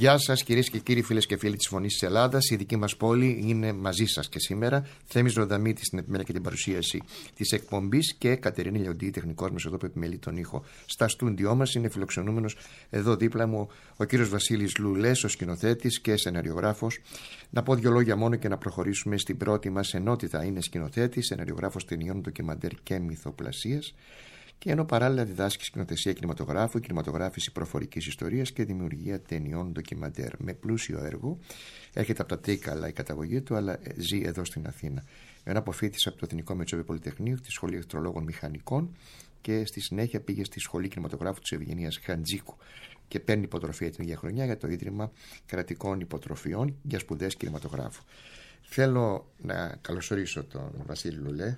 Γεια σας κυρίες και κύριοι, φίλες και φίλοι της Φωνής της Ελλάδας. Η δική μας πόλη είναι μαζί σας και σήμερα. Θέμης Ροδαμίτης στην επιμέλεια και την παρουσίαση της εκπομπής και Κατερίνη Λιοντή, τεχνικός μας εδώ που επιμελεί τον ήχο. Στα στούντιό μας είναι φιλοξενούμενος εδώ δίπλα μου ο κύριος Βασίλης Λουλές, ο σκηνοθέτης και σεναριογράφος. Να πω δύο λόγια μόνο και να προχωρήσουμε στην πρώτη μας ενότητα. Είναι σκηνοθέτης, σεναριογράφος ταινιών, ντοκιμαντέρ και μυθοπλασίας. Και ενώ παράλληλα διδάσκει σκηνοθεσία κινηματογράφου, κινηματογράφηση προφορικής ιστορίας και δημιουργία ταινιών ντοκιμαντέρ. Με πλούσιο έργο, έρχεται από τα Τρίκαλα η καταγωγή του, αλλά ζει εδώ στην Αθήνα. Ενώ αποφοίτησε από το Εθνικό Μετσόβιο Πολυτεχνείο, τη Σχολή Εχθρολόγων Μηχανικών και στη συνέχεια πήγε στη Σχολή Κινηματογράφου της Ευγενίας Χαντζίκου και παίρνει υποτροφία την ίδια χρονιά για το Ίδρυμα Κρατικών Υποτροφιών για σπουδές κινηματογράφου. Θέλω να καλωσορίσω τον Βασίλη Λουλέ.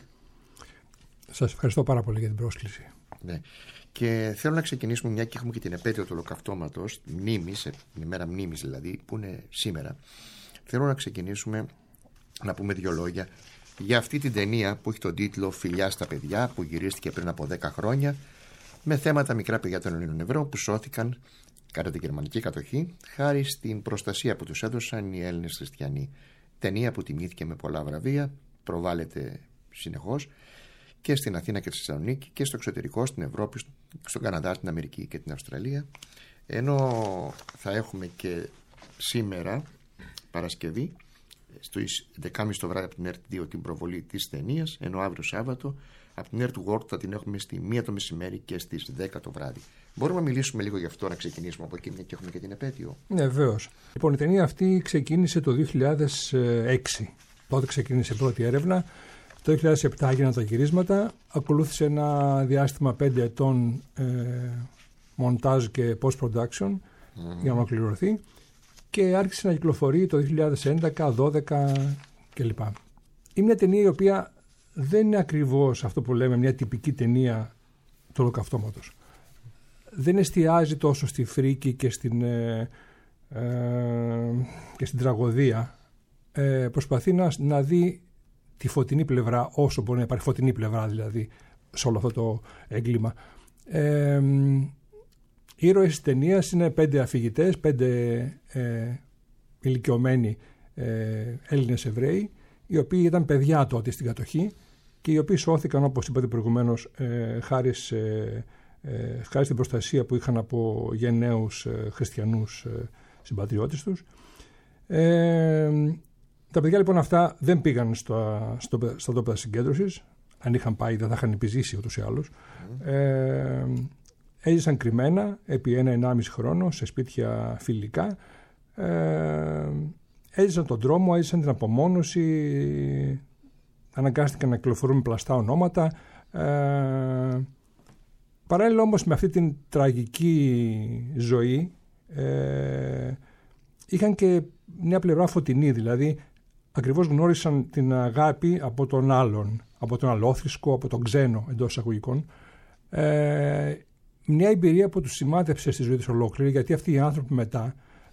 Σας ευχαριστώ πάρα πολύ για την πρόσκληση. Ναι. Και θέλω να ξεκινήσουμε, μια και έχουμε και την επέτειο του Ολοκαυτώματος, μνήμης, την ημέρα μνήμης δηλαδή, που είναι σήμερα. Θέλω να ξεκινήσουμε να πούμε δύο λόγια για αυτή την ταινία που έχει τον τίτλο «Φιλιά στα παιδιά», που γυρίστηκε πριν από 10 χρόνια, με θέματα μικρά παιδιά των Ελλήνων Εβραίων που σώθηκαν κατά την γερμανική κατοχή, χάρη στην προστασία που τους έδωσαν οι Έλληνες χριστιανοί. Ταινία που τιμήθηκε με πολλά βραβεία, προβάλλεται συνεχώς και στην Αθήνα και στη Θεσσαλονίκη και στο εξωτερικό, στην Ευρώπη, στον Καναδά, στην Αμερική και την Αυστραλία. Ενώ θα έχουμε και σήμερα, Παρασκευή, στις 10.30 το βράδυ από την ΕΡΤ2 την προβολή της ταινίας, ενώ αύριο Σάββατο από την ΕΡΤ World θα την έχουμε στη 1 το μεσημέρι και στις 10 το βράδυ. Μπορούμε να μιλήσουμε λίγο γι' αυτό, να ξεκινήσουμε από εκεί, και έχουμε και την επέτειο. Ναι, βεβαίως. Λοιπόν, η ταινία αυτή ξεκίνησε το 2006. Τότε ξεκίνησε η πρώτη έρευνα. Το 2007 έγιναν τα γυρίσματα, ακολούθησε ένα διάστημα 5 ετών μοντάζ και post-production για να ολοκληρωθεί και άρχισε να κυκλοφορεί το 2011, 2012 κλπ. Είναι μια ταινία η οποία δεν είναι ακριβώς αυτό που λέμε μια τυπική ταινία του Ολοκαυτώματος. Δεν εστιάζει τόσο στη φρίκη και στην τραγωδία. Προσπαθεί να δει τη φωτεινή πλευρά, όσο μπορεί να υπάρχει φωτεινή πλευρά δηλαδή σε όλο αυτό το έγκλημα. Οι ήρωες της ταινίας είναι 5 αφηγητές, 5 ηλικιωμένοι Έλληνες Εβραίοι, οι οποίοι ήταν παιδιά τότε στην κατοχή και οι οποίοι σώθηκαν, όπως είπατε προηγουμένως, χάρη στην προστασία που είχαν από γενναίους χριστιανούς συμπατριώτες τους. Τα παιδιά λοιπόν αυτά δεν πήγαν στα τόπεδα συγκέντρωσης. Αν είχαν πάει δεν θα είχαν επιζήσει ούτως ή άλλως. Έζησαν κρυμμένα επί 1-1,5 χρόνο σε σπίτια φιλικά. Έζησαν τον τρόμο, έζησαν την απομόνωση, αναγκάστηκαν να κυκλοφορούν με πλαστά ονόματα. Παράλληλα όμως με αυτή την τραγική ζωή είχαν και μια πλευρά φωτεινή, δηλαδή ακριβώς γνώρισαν την αγάπη από τον άλλον, από τον αλόθρησκο, από τον ξένο εντός εισαγωγικών. Μια εμπειρία που τους σημάδεψε στη ζωή τους ολόκληρη, γιατί αυτοί οι άνθρωποι μετά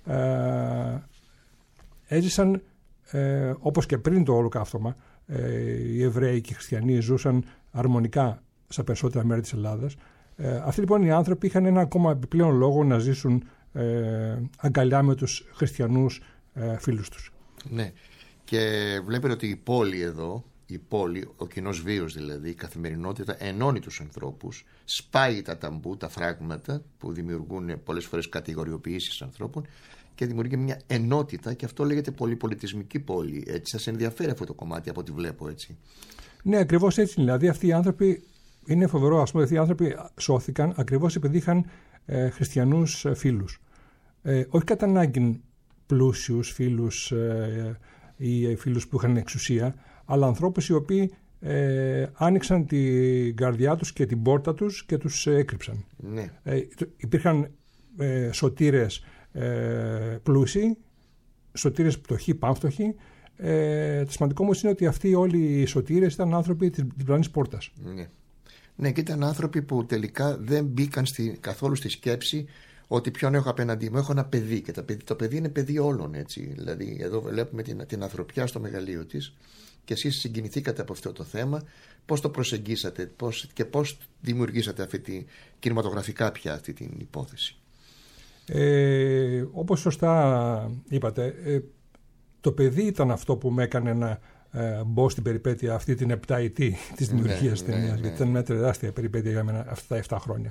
έζησαν όπως και πριν το Ολοκαύτωμα. Οι Εβραίοι και οι Χριστιανοί ζούσαν αρμονικά στα περισσότερα μέρη της Ελλάδας. Αυτοί λοιπόν οι άνθρωποι είχαν ένα ακόμα επιπλέον λόγο να ζήσουν αγκαλιά με τους χριστιανούς φίλους τους. Ναι. Και βλέπετε ότι η πόλη εδώ, ο κοινός βίος δηλαδή, η καθημερινότητα ενώνει τους ανθρώπους, σπάει τα ταμπού, τα φράγματα που δημιουργούν πολλές φορές κατηγοριοποιήσεις ανθρώπων και δημιουργεί μια ενότητα, και αυτό λέγεται πολυπολιτισμική πόλη. Έτσι, σας ενδιαφέρει αυτό το κομμάτι από ό,τι βλέπω, έτσι? Ναι, ακριβώς έτσι. Δηλαδή αυτοί οι άνθρωποι, είναι φοβερό, ας πούμε, αυτοί οι άνθρωποι σώθηκαν ακριβώς επειδή είχαν χριστιανούς φίλους. Όχι κατά ανάγκη πλούσιους φίλους ή φίλους που είχαν εξουσία, αλλά ανθρώπους οι οποίοι άνοιξαν την καρδιά τους και την πόρτα τους και τους έκρυψαν. Ναι. Υπήρχαν σωτήρες πλούσιοι, σωτήρες πτωχοί, πάμφτωχοι. Το σημαντικό όμως είναι ότι αυτοί όλοι οι σωτήρες ήταν άνθρωποι της διπλανής πόρτας. Ναι. Ναι, και ήταν άνθρωποι που τελικά δεν μπήκαν καθόλου στη σκέψη ότι ποιον έχω απέναντί μου. Έχω ένα παιδί και το παιδί είναι παιδί όλων, έτσι. Δηλαδή εδώ βλέπουμε την ανθρωπιά στο μεγαλείο της και εσείς συγκινηθήκατε από αυτό το θέμα. Πώς το προσεγγίσατε και πώς δημιουργήσατε κινηματογραφικά πια αυτή την υπόθεση? Όπως σωστά είπατε, το παιδί ήταν αυτό που με έκανε να μπω στην περιπέτεια αυτή την 7ετή της δημιουργίας της ταινίας, γιατί ήταν μια τεράστια περιπέτεια για μένα αυτά τα 7 χρόνια.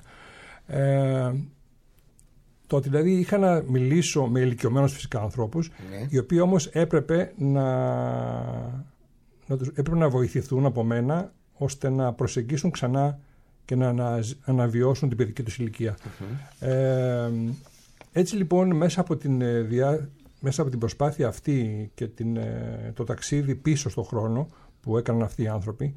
Τότε δηλαδή είχα να μιλήσω με ηλικιωμένους φυσικά ανθρώπους, οι οποίοι όμως έπρεπε να βοηθηθούν από μένα ώστε να προσεγγίσουν ξανά και να αναβιώσουν την παιδική τους ηλικία. Έτσι λοιπόν μέσα από την προσπάθεια αυτή και το ταξίδι πίσω στον χρόνο που έκαναν αυτοί οι άνθρωποι,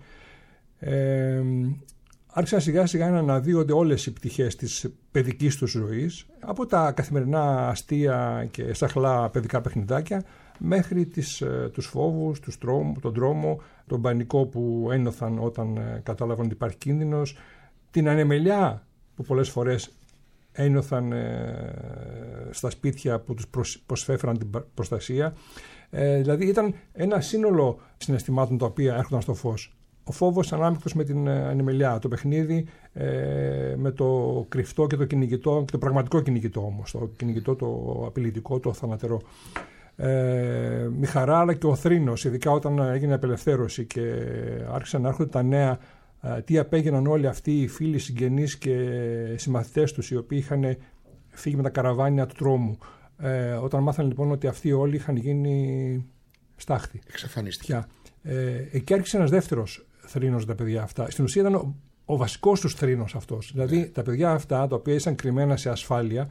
άρχισαν σιγά σιγά να αναδύονται όλες οι πτυχές της παιδικής τους ζωής, από τα καθημερινά αστεία και σαχλά παιδικά παιχνιδάκια μέχρι τους φόβους, τον τρόμο, τον πανικό που ένιωθαν όταν κατάλαβαν ότι υπάρχει κίνδυνος, την ανεμελιά που πολλές φορές ένιωθαν στα σπίτια που τους προσφέφεραν την προστασία. Δηλαδή ήταν ένα σύνολο συναισθημάτων τα οποία έρχονταν στο φως. Ο φόβος ανάμεικτος με την ανεμελιά, το παιχνίδι με το κρυφτό και το κυνηγητό, και το πραγματικό κυνηγητό όμως, το κυνηγητό, το απειλητικό, το θανατερό. Η χαρά αλλά και ο θρήνος, ειδικά όταν έγινε απελευθέρωση και άρχισαν να έρχονται τα νέα, τι απέγιναν όλοι αυτοί οι φίλοι, συγγενείς και συμμαθητές τους, οι οποίοι είχαν φύγει με τα καραβάνια του τρόμου. Όταν μάθαν λοιπόν ότι αυτοί όλοι είχαν γίνει στάχτη. Εξαφανίστηκαν. Εκεί άρχισε ένας δεύτερος θρήνος για τα παιδιά αυτά. Στην ουσία ήταν ο βασικός τους θρήνος αυτός. Δηλαδή τα παιδιά αυτά, τα οποία ήσαν κρυμμένα σε ασφάλεια,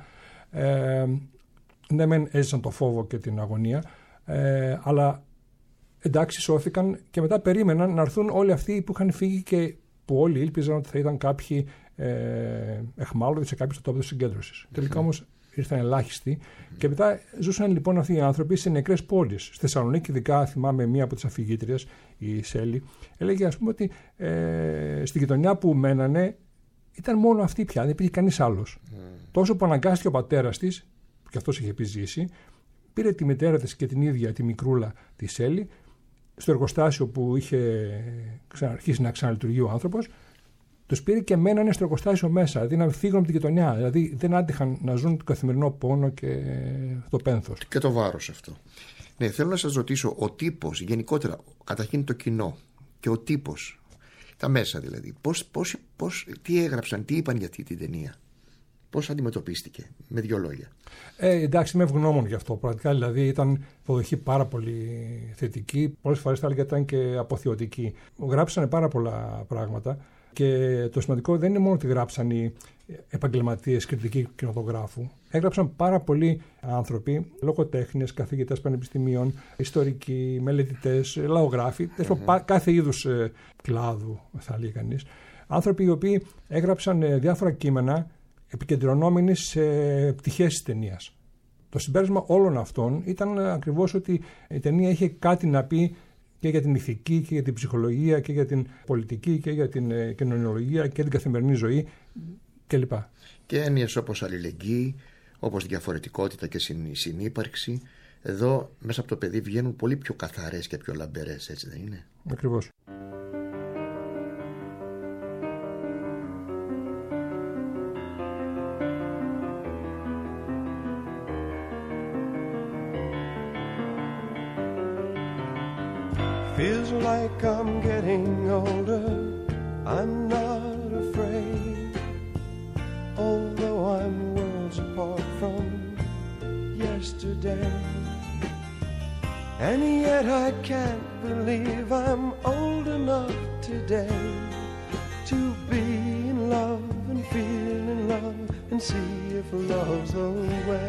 ναι μεν έζησαν το φόβο και την αγωνία, αλλά εντάξει σώθηκαν και μετά περίμεναν να έρθουν όλοι αυτοί που είχαν φύγει και που όλοι ήλπιζαν ότι θα ήταν κάποιοι εχμάλωτοι σε κάποιους τόπους συγκέντρωσης. Τελικά όμως ήρθαν ελάχιστοι και μετά ζούσαν λοιπόν αυτοί οι άνθρωποι σε νεκρές πόλεις. Στη Θεσσαλονίκη, ειδικά θυμάμαι μία από τις αφηγήτριες, η Σέλη, έλεγε ας πούμε ότι στη γειτονιά που μένανε ήταν μόνο αυτή πια, δεν υπήρχε κανείς άλλος. Τόσο που αναγκάστηκε ο πατέρας της, που και αυτός είχε επιζήσει, πήρε τη μητέρα της και την ίδια τη μικρούλα τη Σέλη στο εργοστάσιο που είχε αρχίσει να ξαναλειτουργεί ο άνθρωπος. Τους πήρε και μένανε στο εργοστάσιο μέσα, δηλαδή να φύγουν από την γειτονιά. Δηλαδή δεν άντυχαν να ζουν τον καθημερινό πόνο και το πένθος. Και το βάρος αυτό. Ναι, θέλω να σας ρωτήσω, ο τύπος, γενικότερα, καταρχήν το κοινό και ο τύπος, τα μέσα δηλαδή, τι έγραψαν, τι είπαν για αυτή την ταινία, πώς αντιμετωπίστηκε, με 2 λόγια. Εντάξει, είμαι ευγνώμων γι' αυτό. Πραγματικά δηλαδή ήταν υποδοχή πάρα πολύ θετική. Πολλές φορές θα έλεγα ήταν και αποθεωτική. Γράψανε πάρα πολλά πράγματα. Και το σημαντικό δεν είναι μόνο ότι γράψαν οι επαγγελματίες κριτικοί κινηματογράφου. Έγραψαν πάρα πολλοί άνθρωποι, λογοτέχνες, καθηγητές πανεπιστημίων, ιστορικοί, μελετητές, λαογράφοι, κάθε είδους κλάδου θα έλεγε κανείς. Άνθρωποι οι οποίοι έγραψαν διάφορα κείμενα επικεντρωνόμενοι σε πτυχές της ταινίας. Το συμπέρασμα όλων αυτών ήταν ακριβώς ότι η ταινία είχε κάτι να πει και για την ηθική και για την ψυχολογία και για την πολιτική και για την κοινωνιολογία και την καθημερινή ζωή κλπ. Και έννοιες όπως αλληλεγγύη, όπως διαφορετικότητα και συνύπαρξη, εδώ μέσα από το παιδί βγαίνουν πολύ πιο καθαρές και πιο λαμπερές, έτσι δεν είναι? Ακριβώς. Feels like I'm getting older, I'm not afraid, although I'm worlds apart from yesterday. And yet I can't believe I'm old enough today to be in love and feel in love and see if love's the way.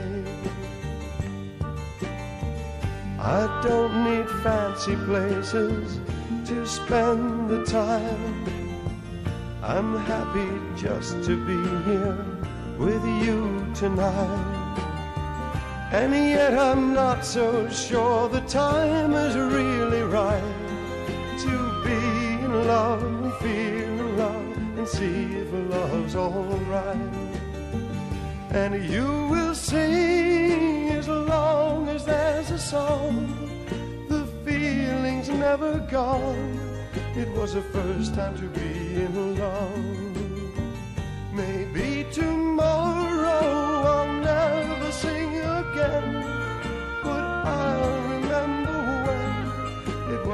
I don't need fancy places to spend the time. I'm happy just to be here with you tonight. And yet I'm not so sure the time is really right to be in love and feel in love and see if love's alright. And you will sing as long as there's a song. The feeling's never gone. It was the first time to be in love. Maybe tomorrow I'll never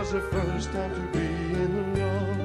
was the first time to be in love.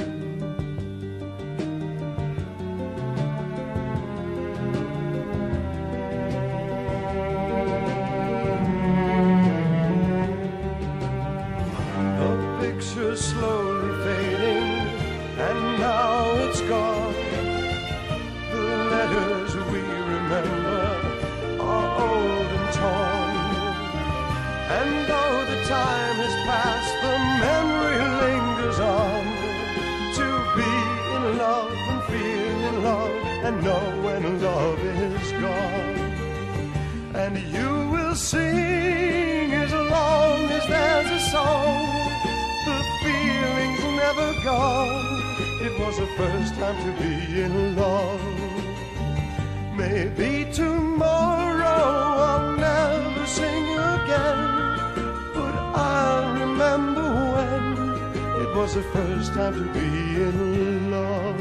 The picture's slowly fading, and now it's gone. The letters we remember are old and torn, and though the time has passed, the memory lingers on. To be in love and feel in love and know when love is gone. And you will sing as long as there's a song. The feeling's never gone. It was the first time to be in love. Maybe tomorrow I'll never sing again, but I'll remember when it was the first time to be in love.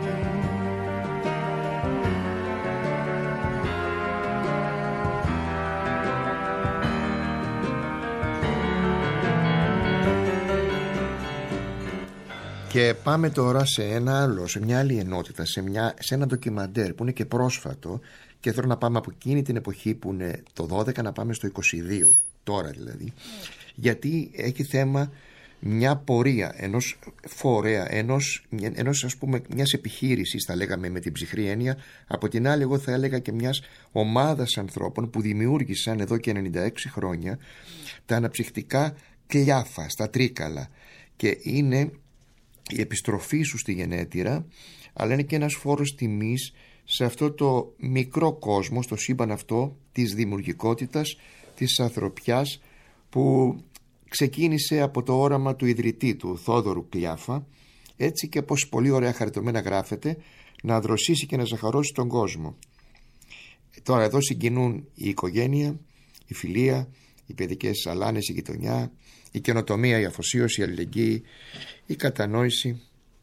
Και πάμε τώρα σε ένα άλλο, σε μια άλλη ενότητα, σε ένα ντοκιμαντέρ που είναι και πρόσφατο, και θέλω να πάμε από εκείνη την εποχή που είναι το 12 να πάμε στο 22, τώρα δηλαδή, γιατί έχει θέμα μια πορεία ενός φορέα, ενός ας πούμε μιας επιχείρησης, θα λέγαμε με την ψυχρή έννοια, από την άλλη εγώ θα έλεγα και μιας ομάδας ανθρώπων που δημιούργησαν εδώ και 96 χρόνια τα αναψυχτικά κλιάφα στα Τρίκαλα, και είναι η επιστροφή σου στη γενέτειρα, αλλά είναι και ένας φόρος τιμής σε αυτό το μικρό κόσμο, στο σύμπαν αυτό της δημιουργικότητας, της ανθρωπιάς, που ξεκίνησε από το όραμα του ιδρυτή του, Θόδωρου Κλιάφα, έτσι και πως πολύ ωραία χαριτωμένα γράφεται, να δροσίσει και να ζαχαρώσει τον κόσμο. Τώρα εδώ συγκινούν η οικογένεια, η φιλία, οι παιδικές σαλάνες, η γειτονιά, η καινοτομία, η αφοσίωση, η αλληλεγγύη, η κατανόηση,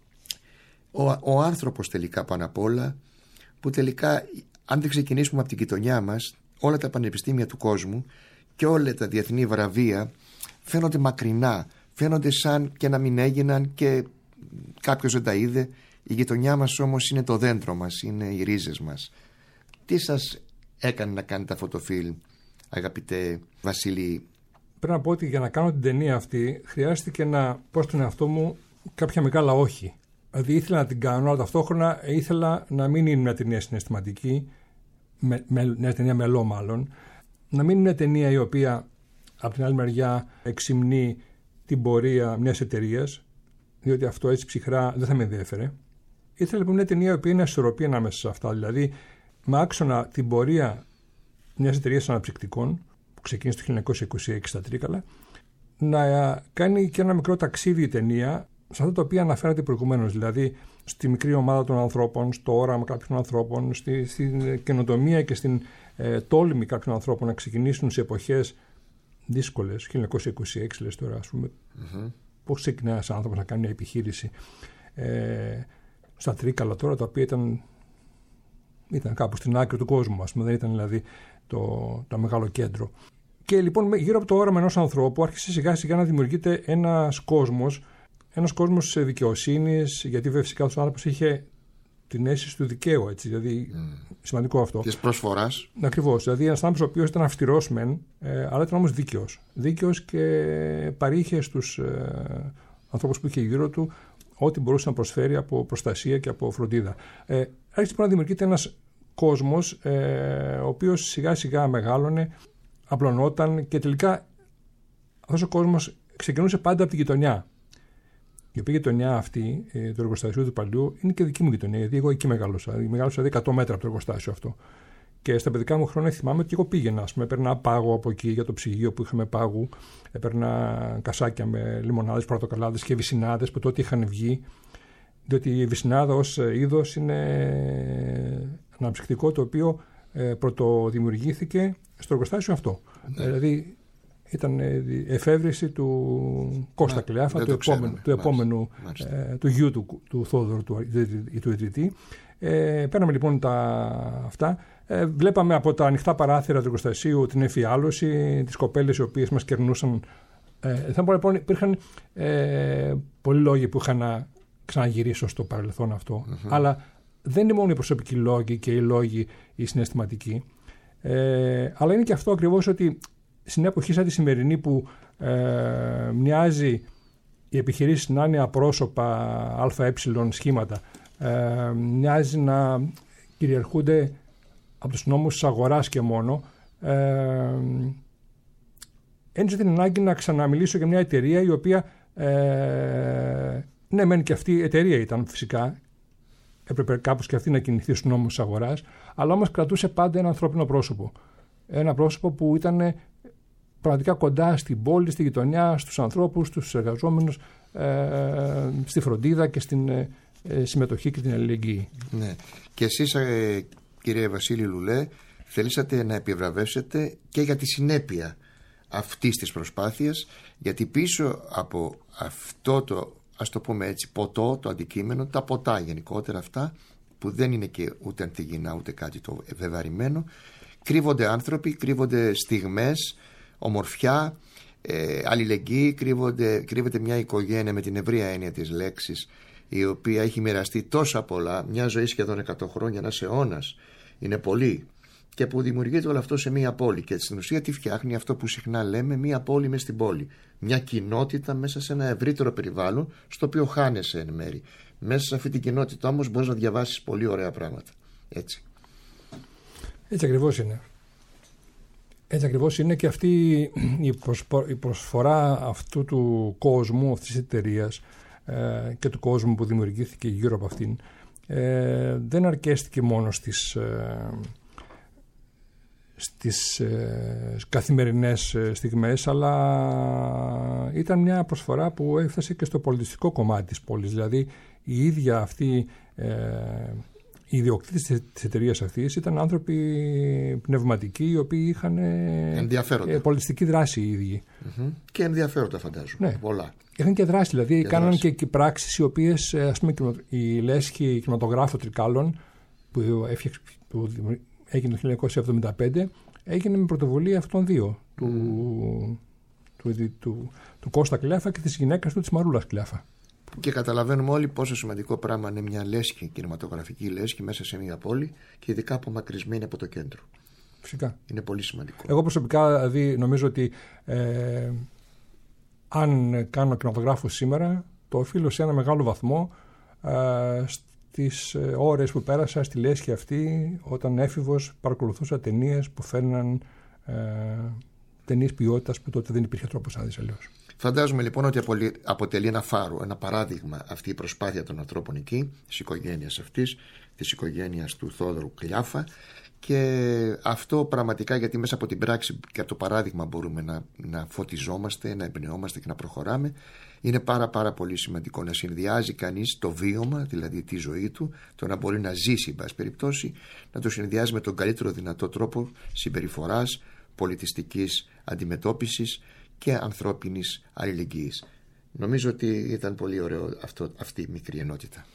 ο άνθρωπος τελικά πάνω απ' όλα, που τελικά αν δεν ξεκινήσουμε από την γειτονιά μας, όλα τα πανεπιστήμια του κόσμου και όλα τα διεθνή βραβεία φαίνονται μακρινά, φαίνονται σαν και να μην έγιναν και κάποιος δεν τα είδε. Η γειτονιά μας όμως είναι το δέντρο μας, είναι οι ρίζες μας. Τι σας έκανε να κάνετε αυτό το φιλμ, αγαπητέ Βασίλη? Πρέπει να πω ότι για να κάνω την ταινία αυτή χρειάστηκε να πω στον εαυτό μου κάποια μεγάλα όχι. Δηλαδή ήθελα να την κάνω, αλλά ταυτόχρονα ήθελα να μην είναι μια ταινία συναισθηματική, μια ταινία μελό μάλλον, να μην είναι μια ταινία η οποία από την άλλη μεριά εξυμνεί την πορεία μιας εταιρείας, διότι αυτό έτσι ψυχρά δεν θα με ενδιέφερε. Ήθελα λοιπόν μια ταινία η οποία είναι ισορροπία ανάμεσα σε αυτά, δηλαδή με άξονα την πορεία μιας εταιρείας αναψυκτικών, που ξεκίνησε το 1926 στα Τρίκαλα, να κάνει και ένα μικρό ταξίδι η ταινία σε αυτά τα οποία αναφέρατε προηγουμένως, δηλαδή στη μικρή ομάδα των ανθρώπων, στο όραμα κάποιων ανθρώπων, στην καινοτομία και στην τόλμη κάποιων ανθρώπων να ξεκινήσουν σε εποχές δύσκολες. 1926 λες τώρα, ας πούμε. Πώς ξεκινάει ένας άνθρωπος να κάνει μια επιχείρηση στα Τρίκαλα τώρα, τα οποία ήταν κάπου στην άκρη του κόσμου, ας πούμε, δεν ήταν δηλαδή το μεγάλο κέντρο. Και λοιπόν γύρω από το όραμα ενός ανθρώπου άρχισε σιγά σιγά να δημιουργείται ένας κόσμος δικαιοσύνης, γιατί βέβαια κάθε άνθρωπος είχε την αίσθηση του δικαίου, έτσι, δηλαδή σημαντικό αυτό. Της προσφοράς. Ακριβώς, δηλαδή ένας άνθρωπος ο οποίος ήταν αυστηρός μεν, αλλά ήταν όμως δίκαιος και παρήχε στους ανθρώπους που είχε γύρω του ό,τι μπορούσε να προσφέρει από προστασία και από φροντίδα. Άρχισε λοιπόν να δημιουργείται ένας κόσμος ο οποίος σιγά σιγά μεγάλωνε, απλωνόταν και τελικά αυτός ο κόσμος ξεκινούσε πάντα από τη γειτονιά. Η οποία γειτονιά αυτή, το εργοστάσιο του παλιού, είναι και δική μου γειτονιά, γιατί εγώ εκεί μεγάλωσα. Μεγάλωσα 100 μέτρα από το εργοστάσιο αυτό. Και στα παιδικά μου χρόνια θυμάμαι ότι εγώ πήγαινα. Ας πούμε, έπαιρνα πάγο από εκεί για το ψυγείο που είχαμε πάγου. Έπαιρνα κασάκια με λιμονάδες, πορτοκαλάδες και βυσσινάδες που τότε είχαν βγει. Διότι η βυσσινάδα ως είδος είναι αναψυκτικό, το οποίο πρωτοδημιουργήθηκε στο εργοστάσιο αυτό. Δηλαδή ήταν εφεύρεση του Κώστα Κλιάφα, του επόμενου, του γιου του Θόδωρου, του ιδρυτή. Παίρναμε λοιπόν αυτά. Βλέπαμε από τα ανοιχτά παράθυρα του εργοστασίου την εφιάλωση, τις κοπέλες οι οποίες μας κερνούσαν Θα πω λοιπόν, υπήρχαν πολλοί λόγοι που είχαν να ξαναγυρίσω στο παρελθόν αυτό, αλλά δεν είναι μόνο οι προσωπικοί λόγοι και οι λόγοι οι συναισθηματικοί, αλλά είναι και αυτό ακριβώς ότι στην εποχή σαν τη σημερινή που μοιάζει οι επιχειρήσεις να είναι απρόσωπα ΑΕ σχήματα, μοιάζει να κυριαρχούνται από τους νόμους της αγοράς και μόνο, ένιωσα την ανάγκη να ξαναμιλήσω για μια εταιρεία η οποία, ναι μεν και αυτή η εταιρεία ήταν φυσικά, έπρεπε κάπως και αυτή να κινηθεί στους νόμους της αγοράς, αλλά όμως κρατούσε πάντα ένα ανθρώπινο πρόσωπο. Ένα πρόσωπο που ήταν πραγματικά κοντά στην πόλη, στη γειτονιά, στους ανθρώπους, στους εργαζόμενους, στη φροντίδα και στην συμμετοχή και την αλληλεγγύη. Ναι. Και εσείς, κύριε Βασίλη Λουλέ, θέλησατε να επιβραβεύσετε και για τη συνέπεια αυτής της προσπάθειας, γιατί πίσω από αυτό το, ας το πούμε έτσι, ποτό, το αντικείμενο, τα ποτά γενικότερα αυτά, που δεν είναι και ούτε αντιγυνά ούτε κάτι το βεβαρημένο, κρύβονται άνθρωποι, κρύβονται στιγμές, ομορφιά, αλληλεγγύη, κρύβεται μια οικογένεια με την ευρεία έννοια της λέξης, η οποία έχει μοιραστεί τόσα πολλά, μια ζωή σχεδόν 100 χρόνια, ένας αιώνας, είναι πολύ, και που δημιουργείται όλο αυτό σε μια πόλη. Και στην ουσία τι φτιάχνει αυτό που συχνά λέμε, μια πόλη μες στην πόλη. Μια κοινότητα μέσα σε ένα ευρύτερο περιβάλλον, στο οποίο χάνεσαι εν μέρη. Μέσα σε αυτή την κοινότητα όμως μπορείς να διαβάσεις πολύ ωραία πράγματα. Έτσι. Έτσι ακριβώς είναι. Έτσι ακριβώς είναι, και αυτή η προσφορά αυτού του κόσμου, αυτής της εταιρείας και του κόσμου που δημιουργήθηκε γύρω από αυτήν, δεν αρκέστηκε μόνο στις καθημερινές στιγμές, αλλά ήταν μια προσφορά που έφτασε και στο πολιτιστικό κομμάτι της πόλης. Δηλαδή η ίδια αυτή οι ιδιοκτήτες της εταιρείας αυτής ήταν άνθρωποι πνευματικοί, οι οποίοι είχαν πολιτιστική δράση οι ίδιοι. Και ενδιαφέροντα, φαντάζομαι. Ναι. Πολλά. Είχαν και δράση, δηλαδή κάναν και πράξεις οι οποίες, ας πούμε, η Λέσχη κινηματογράφο Τρικάλων που έγινε το 1975, έγινε με πρωτοβουλία αυτών δύο, του Κώστα Κλέφα και της γυναίκας του, της Μαρούλας Κλέφα. Και καταλαβαίνουμε όλοι πόσο σημαντικό πράγμα είναι μια λέσχη, κινηματογραφική λέσχη μέσα σε μια πόλη, και ειδικά απομακρυσμένη από το κέντρο. Φυσικά. Είναι πολύ σημαντικό. Εγώ προσωπικά δηλαδή νομίζω ότι αν κάνω κινηματογράφο σήμερα, το οφείλω σε ένα μεγάλο βαθμό στις ώρες που πέρασα στη λέσχη αυτή, όταν έφηβος παρακολουθούσα ταινίες που φέρναν ταινίες ποιότητας που τότε δεν υπήρχε τρόπος να δεις αλλιώς. Φαντάζομαι λοιπόν ότι αποτελεί ένα φάρο, ένα παράδειγμα αυτή η προσπάθεια των ανθρώπων εκεί, της οικογένειας αυτής, της οικογένειας του Θόδωρου Κλιάφα, και αυτό πραγματικά, γιατί μέσα από την πράξη και από το παράδειγμα μπορούμε να φωτιζόμαστε, να εμπνεόμαστε και να προχωράμε. Είναι πάρα πολύ σημαντικό να συνδυάζει κανείς το βίωμα, δηλαδή τη ζωή του, το να μπορεί να ζήσει, εν πάση περιπτώσει, να το συνδυάζει με τον καλύτερο δυνατό τρόπο συμπεριφοράς, πολιτιστικής αντιμετώπισης και ανθρώπινης αλληλεγγύης. Νομίζω ότι ήταν πολύ ωραίο αυτή η μικρή ενότητα.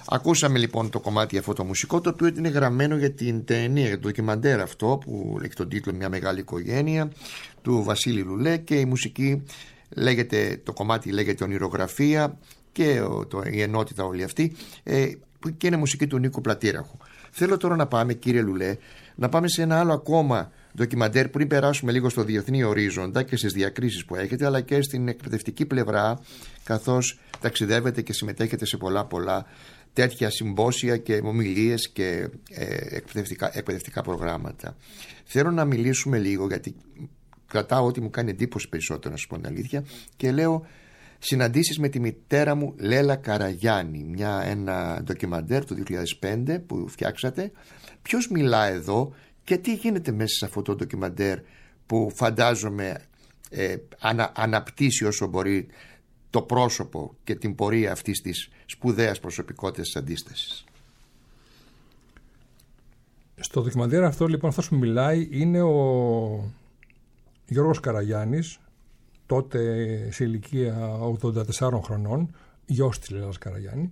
Ακούσαμε λοιπόν το κομμάτι αυτό το μουσικό, το οποίο είναι γραμμένο για την ταινία, για το ντοκιμαντέρ αυτό που έχει τον τίτλο «Μια μεγάλη οικογένεια» του Βασίλη Λουλέ, και η μουσική το κομμάτι λέγεται «Ονειρογραφία» και η ενότητα όλη αυτή, και είναι μουσική του Νίκου Πλατήραχου. Θέλω τώρα να πάμε, κύριε Λουλέ, να πάμε σε ένα άλλο ακόμα ντοκιμαντέρ πριν περάσουμε λίγο στο διεθνή ορίζοντα και στις διακρίσεις που έχετε, αλλά και στην εκπαιδευτική πλευρά, καθώς ταξιδεύετε και συμμετέχετε σε πολλά τέτοια συμπόσια και ομιλίες και εκπαιδευτικά προγράμματα. Θέλω να μιλήσουμε λίγο, γιατί κρατάω ό,τι μου κάνει εντύπωση περισσότερο, να σου πω την αλήθεια, και λέω συναντήσεις με τη μητέρα μου Λέλα Καραγιάννη, ένα ντοκιμαντέρ του 2005 που φτιάξατε. Ποιος μιλά εδώ και τι γίνεται μέσα σε αυτό το ντοκιμαντέρ που φαντάζομαι αναπτύσσει όσο μπορεί το πρόσωπο και την πορεία αυτής της σπουδαίας προσωπικότητας της αντίστασης? Στο ντοκιμαντέρ αυτό λοιπόν αυτός που μιλάει είναι ο Γιώργος Καραγιάννης, τότε σε ηλικία 84 χρονών, γιος της Λέλας Καραγιάννη,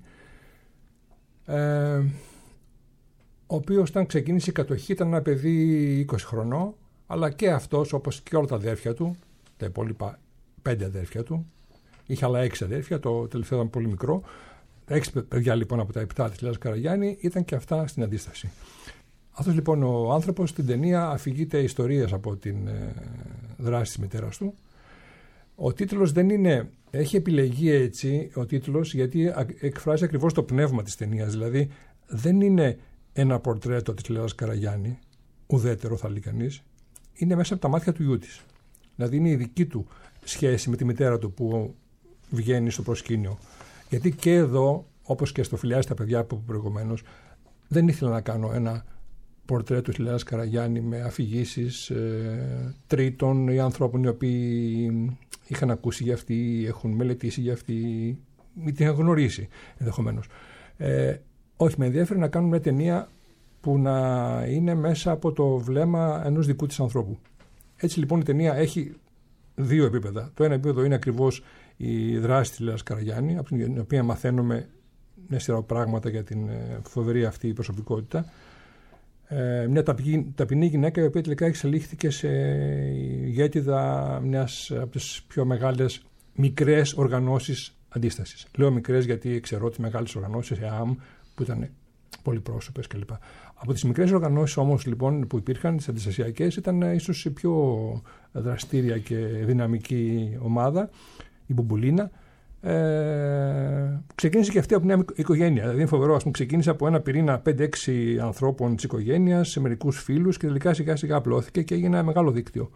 ο οποίος όταν ξεκίνησε η κατοχή ήταν ένα παιδί 20 χρονών, αλλά και αυτός, όπως και όλα τα αδέρφια του, τα υπόλοιπα 5 αδέρφια του, είχε άλλα 6 αδέρφια, το τελευταίο ήταν πολύ μικρό. Τα 6 παιδιά λοιπόν από τα 7 της Λέλας Καραγιάννη ήταν και αυτά στην αντίσταση. Αυτός λοιπόν ο άνθρωπος στην ταινία αφηγείται ιστορίες από την δράση της μητέρας του. Ο τίτλος δεν είναι, έχει επιλεγεί έτσι ο τίτλος γιατί εκφράζει ακριβώς το πνεύμα της ταινίας. Δηλαδή δεν είναι ένα πορτρέτο της Λέλας Καραγιάννη, ουδέτερο θα λέει κανείς, είναι μέσα από τα μάτια του γιού της. Δηλαδή είναι η δική του σχέση με τη μητέρα του που βγαίνει στο προσκήνιο. Γιατί και εδώ, όπως και στο Φιλιάζει τα παιδιά που προηγουμένως, δεν ήθελα να κάνω ένα πορτρέτο της Λέλας Καραγιάννη με αφηγήσεις τρίτων ή ανθρώπων οι οποίοι είχαν ακούσει για αυτή, έχουν μελετήσει για αυτή ή την έχουν γνωρίσει ενδεχομένως. Όχι, με ενδιαφέρει να κάνουμε μια ταινία που να είναι μέσα από το βλέμμα ενός δικού της ανθρώπου. Έτσι λοιπόν η ταινία έχει 2 επίπεδα. Το ένα επίπεδο είναι ακριβώς η δράση της Λέλας Καραγιάννη, από την οποία μαθαίνουμε μια σειρά πράγματα για την φοβερή αυτή προσωπικότητα. Μια ταπεινή γυναίκα η οποία τελικά εξελίχθηκε σε ηγέτιδα μιας από τις πιο μεγάλες μικρές οργανώσεις αντίστασης. Λέω μικρές γιατί ξέρω τις μεγάλες οργανώσεις, ΕΑΜ, που ήταν πολυπρόσωπες κλπ. Από τις μικρές οργανώσεις όμως λοιπόν που υπήρχαν, τις αντιστασιακές, ήταν ίσως η πιο δραστήρια και δυναμική ομάδα, η Μπουμπουλίνα. Ξεκίνησε και αυτή από μια οικογένεια. Δηλαδή είναι φοβερό, ξεκίνησε από ένα πυρήνα 5-6 ανθρώπων της οικογένειας, σε μερικούς φίλους, και τελικά σιγά σιγά απλώθηκε και έγινε ένα μεγάλο δίκτυο.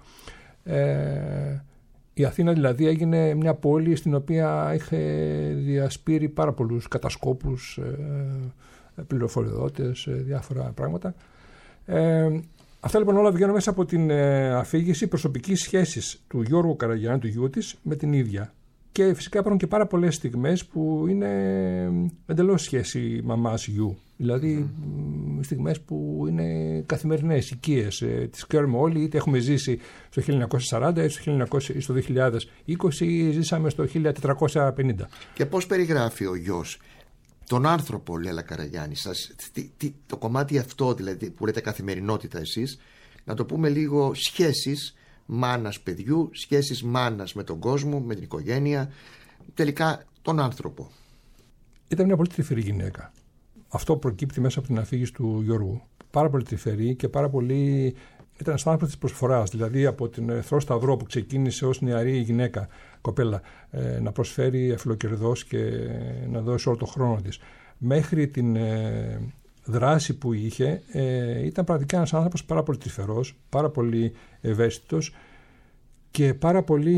Η Αθήνα δηλαδή έγινε μια πόλη στην οποία είχε διασπείρει πάρα πολλούς κατασκόπους, πληροφοριοδότες, διάφορα πράγματα. Αυτά λοιπόν όλα βγαίνουν μέσα από την αφήγηση προσωπικής σχέσης του Γιώργου Καραγιάννη, του γιού της, με την ίδια. Και φυσικά υπάρχουν και πάρα πολλές στιγμές που είναι εντελώς σχέση μαμάς-γιου. Δηλαδή στιγμές που είναι καθημερινές, οικίες. Τις ξέρουμε όλοι, είτε έχουμε ζήσει στο 1940 είτε στο 2020 ή ζήσαμε στο 1450. Και πώς περιγράφει ο γιος τον άνθρωπο, Λέλα Καραγιάννη, το κομμάτι αυτό δηλαδή που λέτε καθημερινότητα εσείς, να το πούμε λίγο σχέσεις μάνας παιδιού, σχέσεις μάνας με τον κόσμο, με την οικογένεια, τελικά τον άνθρωπο? Ήταν μια πολύ τρυφερή γυναίκα. Αυτό προκύπτει μέσα από την αφήγηση του Γιώργου. Πάρα πολύ τρυφερή και πάρα πολύ. Ήταν ένας άνθρωπος της προσφοράς. Δηλαδή από την Ερυθρό Σταυρό που ξεκίνησε ως νεαρή γυναίκα, κοπέλα, να προσφέρει εφλοκερδός και να δώσει όλο το χρόνο της, μέχρι την δράση που είχε, ήταν πραγματικά ένας άνθρωπος πάρα πολύ τρυφερός, πάρα πολύ ευαίσθητος και πάρα πολύ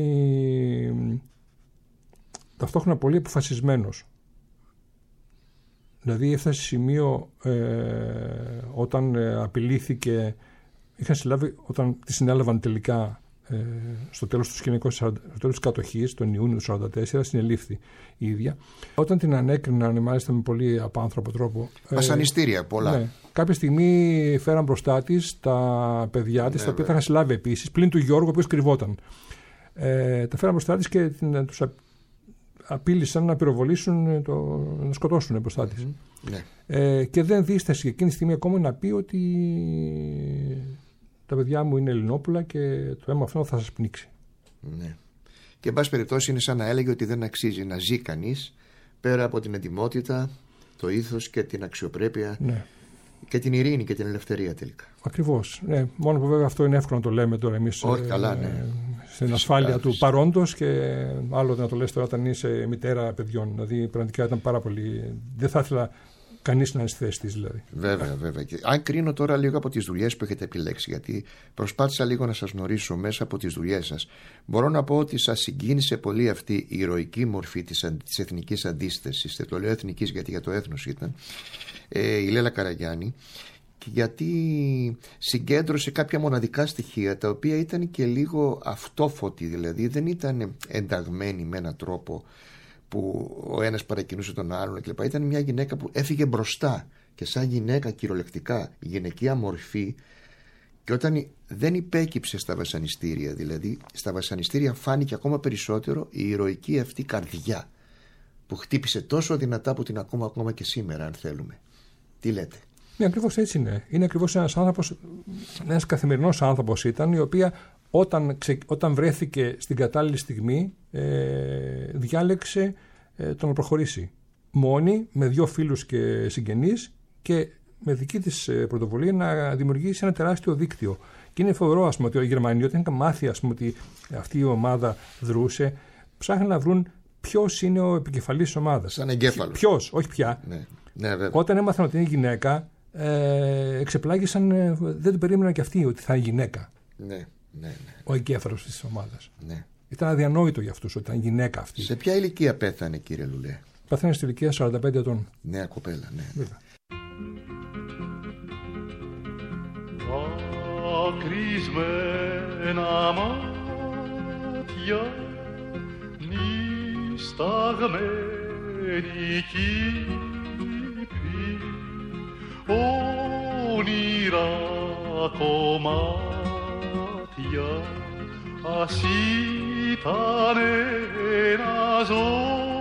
ταυτόχρονα πολύ αποφασισμένος. Δηλαδή έφτασε σε σημείο όταν απειλήθηκε, είχαν συλλάβει, όταν τη συνέλαβαν τελικά στο τέλος της κατοχής, τον Ιούνιο του 1944, συνελήφθη η ίδια. Όταν την ανέκριναν, μάλιστα με πολύ απάνθρωπο τρόπο. Βασανιστήρια πολλά. Ναι, κάποια στιγμή φέραν μπροστά της τα παιδιά της, τα οποία είχαν συλλάβει επίσης, πλην του Γιώργου, ο οποίος κρυβόταν. Τα φέραν μπροστά της και τους απείλησαν να πυροβολήσουν, να σκοτώσουν μπροστά της. Ναι. Και δεν δίστασε εκείνη τη στιγμή ακόμα να πει ότι τα παιδιά μου είναι Ελληνόπουλα και το αίμα αυτό θα σας πνίξει. Ναι. Και εν πάση περιπτώσει είναι σαν να έλεγε ότι δεν αξίζει να ζει κανείς πέρα από την ετοιμότητα, το ήθος και την αξιοπρέπεια, ναι, και την ειρήνη και την ελευθερία τελικά. Ακριβώς. Ναι. Μόνο που βέβαια αυτό είναι εύκολο να το λέμε τώρα εμείς. Όχι, καλά, ναι. Στην ασφάλεια του παρόντος, και άλλο να το λες τώρα όταν είσαι μητέρα παιδιών. Δηλαδή πραγματικά ήταν πάρα πολύ. Δεν θα ήθελα κανείς να είναι στη θέση της, δηλαδή. Βέβαια, βέβαια. Και αν κρίνω τώρα λίγο από τις δουλειές που έχετε επιλέξει, γιατί προσπάθησα λίγο να σας γνωρίσω μέσα από τις δουλειές σας, μπορώ να πω ότι σας συγκίνησε πολύ αυτή η ηρωική μορφή της εθνικής αντίστασης. Δεν το λέω εθνικής γιατί για το έθνος ήταν, η Λέλα Καραγιάννη, γιατί συγκέντρωσε κάποια μοναδικά στοιχεία τα οποία ήταν και λίγο αυτόφωτοι, δηλαδή δεν ήταν ενταγμένοι με έναν τρόπο που ο ένας παρακινούσε τον άλλον κλπ. Ήταν μια γυναίκα που έφυγε μπροστά και σαν γυναίκα κυριολεκτικά, η γυναικεία μορφή, και όταν δεν υπέκυψε στα βασανιστήρια, δηλαδή στα βασανιστήρια φάνηκε ακόμα περισσότερο η ηρωική αυτή καρδιά που χτύπησε τόσο δυνατά που την ακούμε ακόμα και σήμερα, αν θέλουμε. Τι λέτε? Ναι, ακριβώς έτσι είναι. Είναι ακριβώς ένας άνθρωπος, ένας καθημερινός άνθρωπος ήταν, η οποία όταν βρέθηκε στην κατάλληλη στιγμή διάλεξε το να προχωρήσει. Μόνη, με 2 φίλους και συγγενείς, και με δική της πρωτοβουλία να δημιουργήσει ένα τεράστιο δίκτυο. Και είναι φοβερό, ας πούμε, ότι οι Γερμανοί, όταν είχαν μάθει, ας πούμε, ότι αυτή η ομάδα δρούσε, ψάχναν να βρουν ποιος είναι ο επικεφαλής της ομάδας. Σαν εγκέφαλος. Ποιος, όχι πια. Ναι, όταν έμαθαν ότι είναι γυναίκα, εξεπλάγησαν, δεν την περίμεναν και αυτοί ότι θα είναι γυναίκα. Ναι. Ο εγκέφαλος της ομάδας. Ναι. Ήταν αδιανόητο για αυτούς ότι ήταν γυναίκα αυτή. Σε ποια ηλικία πέθανε, κύριε Λουλέ? Πέθανε στη ηλικία 45 ετών. Νέα κοπέλα, ναι. Βέβαια. Ακρισμένα μάτια, νησταγμένη Κύπρη, όνειρα κομμάτια, ας ήτανε να ζω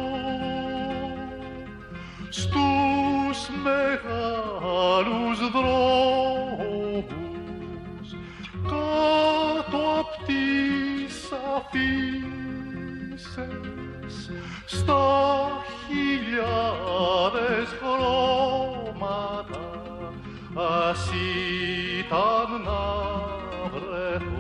στους μεγάλους δρόμους κάτω απ' τις αφίσες, στα χιλιάδες χρώματα, ας ήταν να βρεθώ.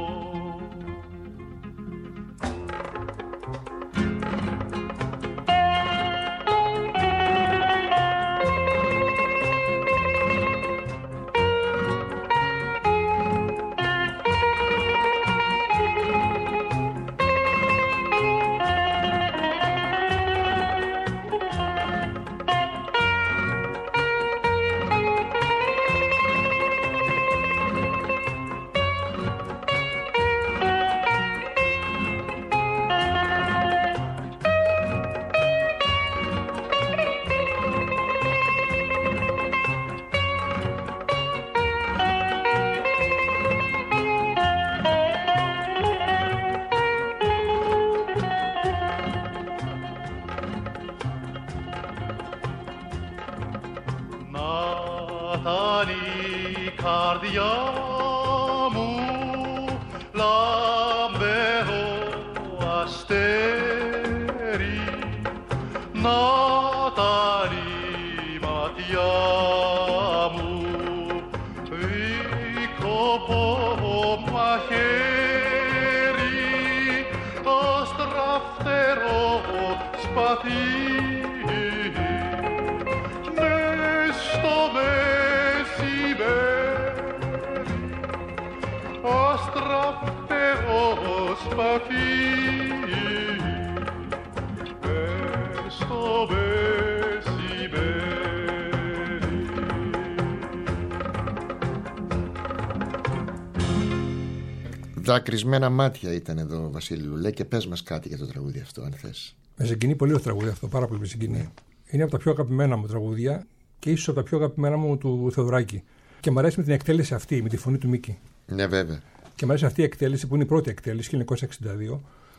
Ήταν η καρδιά μου λαμπερό αστέρι, να ήταν η ματιά μου δίκοπο μαχαίρι, αστραφτερό σπαθί. Δακρυσμένα μάτια ήταν εδώ, Βασίλη Λουλέ, και πες μας κάτι για το τραγούδι αυτό, αν θες. Με συγκινεί πολύ το τραγούδι αυτό, πάρα πολύ με συγκινεί. Είναι από τα πιο αγαπημένα μου τραγούδια και ίσως από τα πιο αγαπημένα μου του Θεοδωράκη. Και μου αρέσει με την εκτέλεση αυτή, με τη φωνή του Μίκη. Ναι, βέβαια. Και μου αρέσει αυτή η εκτέλεση που είναι η πρώτη εκτέλεση, 1962,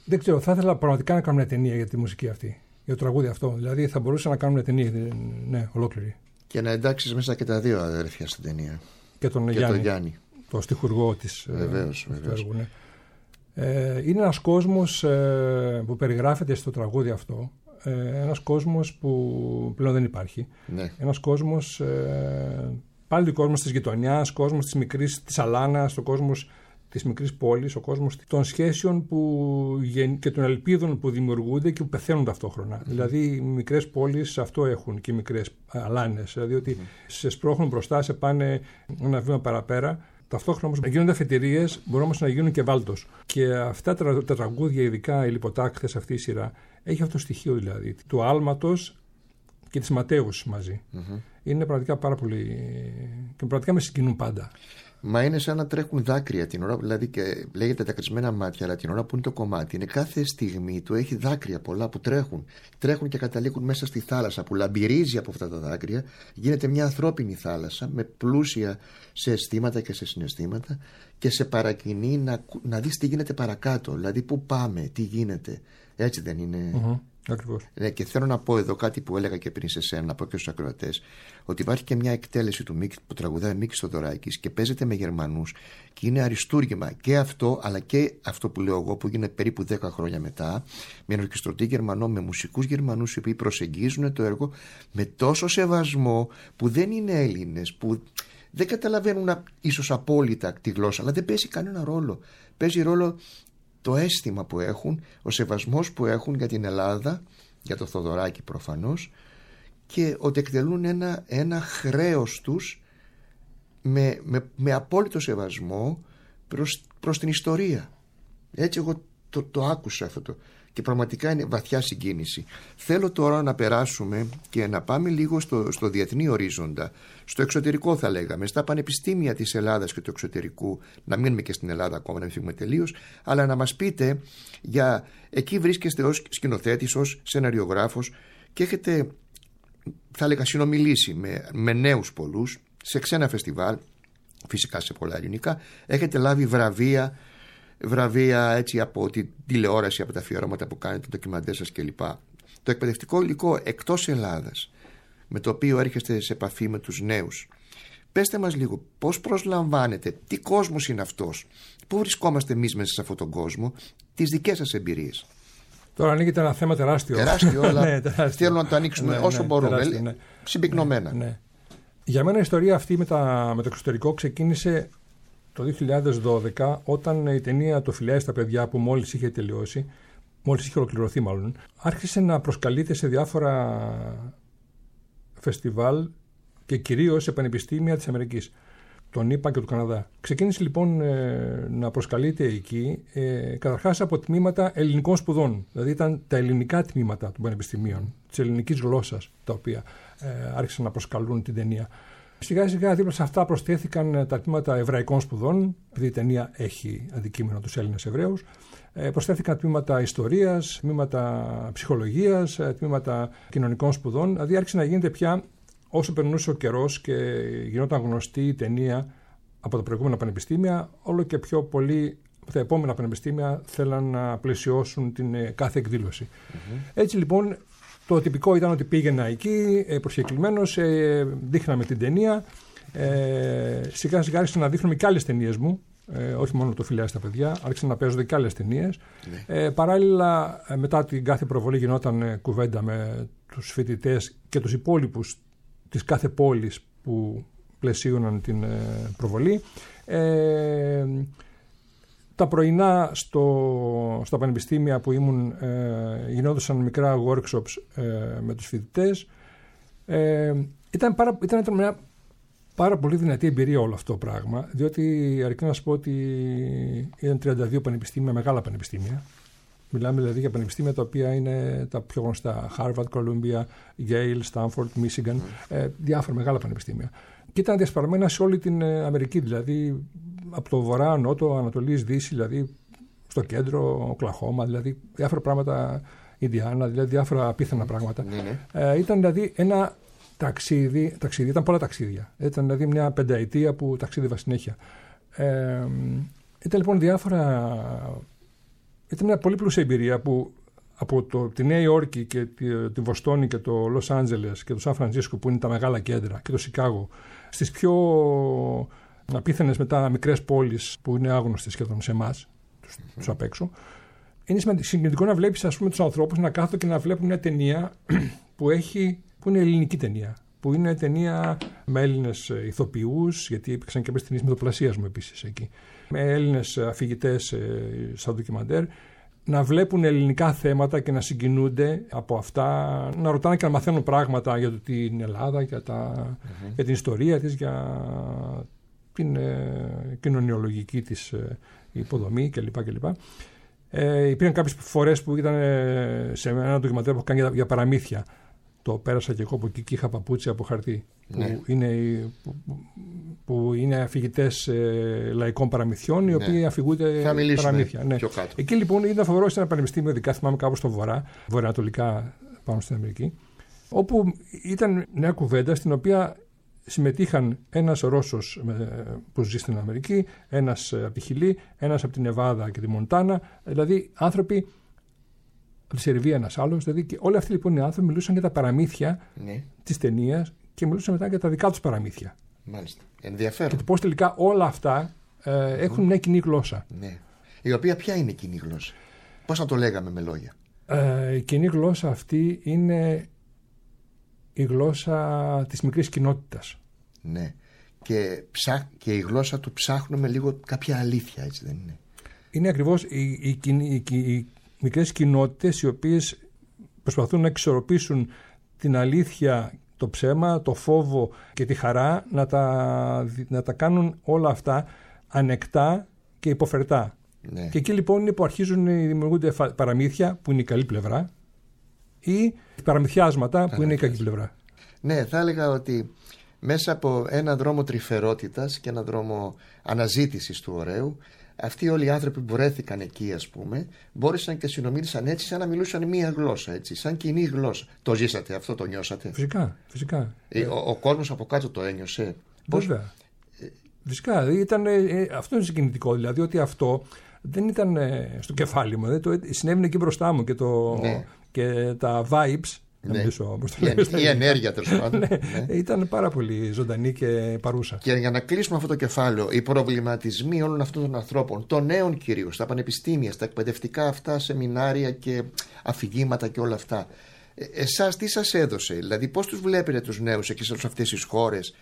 Δεν ξέρω, θα ήθελα πραγματικά να κάνουμε μια ταινία για τη μουσική αυτή, για το τραγούδι αυτό. Δηλαδή θα μπορούσα να κάνουμε μια ταινία, ναι, ολόκληρη. Και να εντάξεις μέσα και τα δύο αδέρφια στην ταινία. Και τον Γιάννη. Το στιχουργό της. Βεβαίως. Έργου, ναι. Είναι ένας κόσμος που περιγράφεται στο τραγούδι αυτό. Ένας κόσμος που πλέον δεν υπάρχει. Ναι. Ένας κόσμος, πάλι ο κόσμος της γειτονιάς, κόσμος της μικρής της Αλάνας, ο κόσμος της μικρής πόλης, ο κόσμος των σχέσεων και των ελπίδων που δημιουργούνται και που πεθαίνουν ταυτόχρονα. Δηλαδή οι μικρές πόλεις αυτό έχουν και οι μικρές Αλάνες. Δηλαδή ότι σε σπρώχνουν μπροστά, σε πάνε ένα βήμα παραπέρα. Ταυτόχρονα όμως γίνονται αφετηρίες, μπορούν όμως να γίνουν και βάλτος. Και αυτά τα τραγούδια, ειδικά οι Λιποτάκτες, αυτή η σειρά, έχει αυτό το στοιχείο δηλαδή του άλματος και της ματέωσης μαζί. Είναι πραγματικά πάρα πολύ. Και πραγματικά με συγκινούν πάντα. Μα είναι σαν να τρέχουν δάκρυα την ώρα, δηλαδή και λέγεται δακρυσμένα μάτια, αλλά την ώρα που είναι το κομμάτι, είναι κάθε στιγμή του έχει δάκρυα πολλά που τρέχουν. Τρέχουν και καταλήγουν μέσα στη θάλασσα που λαμπυρίζει από αυτά τα δάκρυα. Γίνεται μια ανθρώπινη θάλασσα με πλούσια σε αισθήματα και σε συναισθήματα και σε παρακινεί να δεις τι γίνεται παρακάτω. Δηλαδή πού πάμε, τι γίνεται. Έτσι δεν είναι. Ακριβώς. Ναι, και θέλω να πω εδώ κάτι που έλεγα και πριν σε σένα, να πω και στους ακροατές, ότι υπάρχει και μια εκτέλεση του Μίκη που τραγουδάει Μίκης Θοδωράκης και παίζεται με Γερμανούς και είναι αριστούργημα και αυτό, αλλά και αυτό που λέω εγώ που έγινε περίπου 10 χρόνια μετά, με ένα ορκιστρωτή Γερμανό, με μουσικούς Γερμανούς οι οποίοι προσεγγίζουν το έργο με τόσο σεβασμό που δεν είναι Έλληνες, που δεν καταλαβαίνουν ίσως απόλυτα τη γλώσσα, αλλά δεν παίζει κανένα ρόλο. Παίζει ρόλο το αίσθημα που έχουν, ο σεβασμός που έχουν για την Ελλάδα, για το Θοδωράκη προφανώς, και ότι εκτελούν ένα χρέος τους με απόλυτο σεβασμό προς την ιστορία. Έτσι εγώ το άκουσα αυτό και πραγματικά είναι βαθιά συγκίνηση. Θέλω τώρα να περάσουμε και να πάμε λίγο στο διεθνή ορίζοντα, στο εξωτερικό θα λέγαμε, στα πανεπιστήμια της Ελλάδας και του εξωτερικού, να μείνουμε και στην Ελλάδα ακόμα, να μην φύγουμε τελείως, αλλά να μας πείτε για εκεί βρίσκεστε ως σκηνοθέτης, ως σεναριογράφος και έχετε, θα έλεγα, συνομιλήσει με νέους πολλούς σε ξένα φεστιβάλ, φυσικά σε πολλά ελληνικά, έχετε λάβει βραβεία έτσι από τη τηλεόραση, από τα αφιερώματα που κάνετε, το ντοκιμαντέρ σας κλπ. Το εκπαιδευτικό υλικό εκτός Ελλάδας, με το οποίο έρχεστε σε επαφή με τους νέους, πέστε μας λίγο πώς προσλαμβάνετε, τι κόσμος είναι αυτός, πού βρισκόμαστε εμείς μέσα σε αυτόν τον κόσμο, τις δικές σας εμπειρίες. Τώρα ανοίγεται ένα θέμα τεράστιο. Τεράστιο, αλλά θέλω να το ανοίξουμε όσο μπορούμε, τεράστιο, συμπυκνωμένα. Ναι. Για μένα η ιστορία αυτή με το εξωτερικό ξεκίνησε το 2012, όταν η ταινία «Το Φιλιάδη στα παιδιά» που μόλις είχε τελειώσει, μόλις είχε ολοκληρωθεί μάλλον, άρχισε να προσκαλείται σε διάφορα φεστιβάλ και κυρίως σε πανεπιστήμια της Αμερικής, τον ΗΠΑ και του Καναδά. Ξεκίνησε λοιπόν να προσκαλείται εκεί, καταρχάς από τμήματα ελληνικών σπουδών. Δηλαδή ήταν τα ελληνικά τμήματα των πανεπιστημίων, της ελληνικής γλώσσας, τα οποία άρχισαν να προσκαλούν την ταινία. Σιγά σιγά δίπλα σε αυτά προσθέθηκαν τα τμήματα εβραϊκών σπουδών, επειδή η ταινία έχει αντικείμενο τους Έλληνες Εβραίους. Προσθέθηκαν τμήματα ιστορίας, τμήματα ψυχολογίας, τμήματα κοινωνικών σπουδών. Δηλαδή άρχισε να γίνεται πια, όσο περνούσε ο καιρός και γινόταν γνωστή η ταινία από τα προηγούμενα πανεπιστήμια, όλο και πιο πολύ τα επόμενα πανεπιστήμια θέλαν να πλαισιώσουν την κάθε εκδήλωση. Έτσι λοιπόν, το τυπικό ήταν ότι πήγαινα εκεί, προσκεκλημένος, δείχναμε την ταινία. Σιγά σιγά άρχισαν να δείχνουμε και άλλες ταινίες μου, όχι μόνο το Φιλιάδη στα παιδιά, άρχισαν να παίζονται και άλλες ταινίες. Παράλληλα, μετά την κάθε προβολή γινόταν κουβέντα με τους φοιτητές και τους υπόλοιπους της κάθε πόλης που πλαισίωναν την προβολή. Τα πρωινά στα πανεπιστήμια που ήμουν γινόντουσαν μικρά workshops με τους φοιτητές. Ήταν μια πάρα πολύ δυνατή εμπειρία όλο αυτό το πράγμα, διότι αρκεί να σου πω ότι ήταν 32 πανεπιστήμια, μεγάλα πανεπιστήμια. Μιλάμε δηλαδή για πανεπιστήμια τα οποία είναι τα πιο γνωστά, Harvard, Columbia, Yale, Stanford, Michigan, διάφορα μεγάλα πανεπιστήμια. Και ήταν διασπαρμένα σε όλη την Αμερική, δηλαδή από το βορρά, νότο, ανατολής, δύση, δηλαδή στο κέντρο, Οκλαχώμα, δηλαδή διάφορα πράγματα, Ινδιάνα, δηλαδή διάφορα απίθανα πράγματα. Ήταν δηλαδή ένα ταξίδι, ήταν πολλά ταξίδια. Ήταν δηλαδή μια πενταετία που ταξίδευα συνέχεια. Ήταν λοιπόν διάφορα ήταν μια πολύ πλούσια εμπειρία που από τη Νέα Υόρκη και τη Βοστόνη και το Λος Άντζελες και το Σαν Φρανσίσκο, που είναι τα μεγάλα κέντρα, και το Σικάγο, στις πιο απίθανες μετά μικρές πόλεις που είναι άγνωστες σχεδόν σε εμάς, τους απ' έξω, είναι συγκινητικό να βλέπεις, ας πούμε, τους ανθρώπους να κάθονται και να βλέπουν μια ταινία που είναι ελληνική ταινία. Που είναι ταινία με Έλληνες ηθοποιούς, γιατί υπήρξαν και ταινίες μυθοπλασίας μου επίσης εκεί. Με Έλληνες αφηγητές στα ντοκιμαντέρ, να βλέπουν ελληνικά θέματα και να συγκινούνται από αυτά, να ρωτάνε και να μαθαίνουν πράγματα για την Ελλάδα, για την ιστορία της, για την κοινωνιολογική της υποδομή κλπ. Υπήρχαν κάποιες φορές που ήταν σε ένα ντοκιμαντέρ που έχω κάνει για παραμύθια. Το πέρασα και εγώ από εκεί και είχα παπούτσι από χαρτί. Ναι. Που είναι αφηγητές λαϊκών παραμυθιών, οι οποίοι αφηγούνται παραμύθια. Ναι. Εκεί λοιπόν ήταν φοβερό σε ένα πανεπιστήμιο, ειδικά θυμάμαι κάπου στο βορειοανατολικά πάνω στην Αμερική, όπου ήταν μια κουβέντα στην οποία συμμετείχαν ένας Ρώσος που ζει στην Αμερική, ένας από τη Χιλή, ένας από την Νεβάδα και τη Μοντάνα, δηλαδή άνθρωποι. Από τη Σερβία ένας άλλος, δηλαδή, και όλοι αυτοί λοιπόν οι άνθρωποι μιλούσαν για τα παραμύθια της ταινίας και μιλούσαν μετά για τα δικά τους παραμύθια. Μάλιστα. Ενδιαφέρον. Και πώς τελικά όλα αυτά έχουν μια κοινή γλώσσα. Ναι. Η οποία ποια είναι η κοινή γλώσσα? Πώς θα το λέγαμε με λόγια? Η κοινή γλώσσα αυτή είναι η γλώσσα της μικρής κοινότητας. Ναι. Και η γλώσσα του ψάχνουμε λίγο κάποια αλήθεια, έτσι δεν είναι? Είναι ακριβώς η μικρές κοινότητες οι οποίες προσπαθούν να εξορροπήσουν την αλήθεια, το ψέμα, το φόβο και τη χαρά, να τα κάνουν όλα αυτά ανεκτά και υποφερτά. Ναι. Και εκεί λοιπόν είναι που αρχίζουν να δημιουργούνται παραμύθια, που είναι η καλή πλευρά, ή παραμυθιάσματα, που είναι η κακή πλευρά. Ναι, θα έλεγα ότι μέσα από έναν δρόμο τρυφερότητας και έναν δρόμο αναζήτησης του ωραίου, αυτοί όλοι οι άνθρωποι που βρέθηκαν εκεί, ας πούμε, μπόρεσαν και συνομίλησαν έτσι, σαν να μιλούσαν μία γλώσσα, έτσι, σαν κοινή γλώσσα. Το ζήσατε αυτό, το νιώσατε? Φυσικά. Ο κόσμος από κάτω το ένιωσε? Βέβαια. Φυσικά. Αυτό είναι συγκινητικό, δηλαδή ότι αυτό δεν ήταν στο κεφάλι μου, συνέβαινε εκεί μπροστά μου και τα vibes. Ναι. Η ενέργεια, τέλος πάντων. Ήταν πάρα πολύ ζωντανή και παρούσα. Και για να κλείσουμε αυτό το κεφάλαιο, οι προβληματισμοί όλων αυτών των ανθρώπων, των νέων κυρίως, στα πανεπιστήμια, στα εκπαιδευτικά αυτά σεμινάρια και αφηγήματα και όλα αυτά, εσάς τι σας έδωσε? Δηλαδή πώς τους βλέπετε τους νέους εκεί σε αυτές τις χώρες?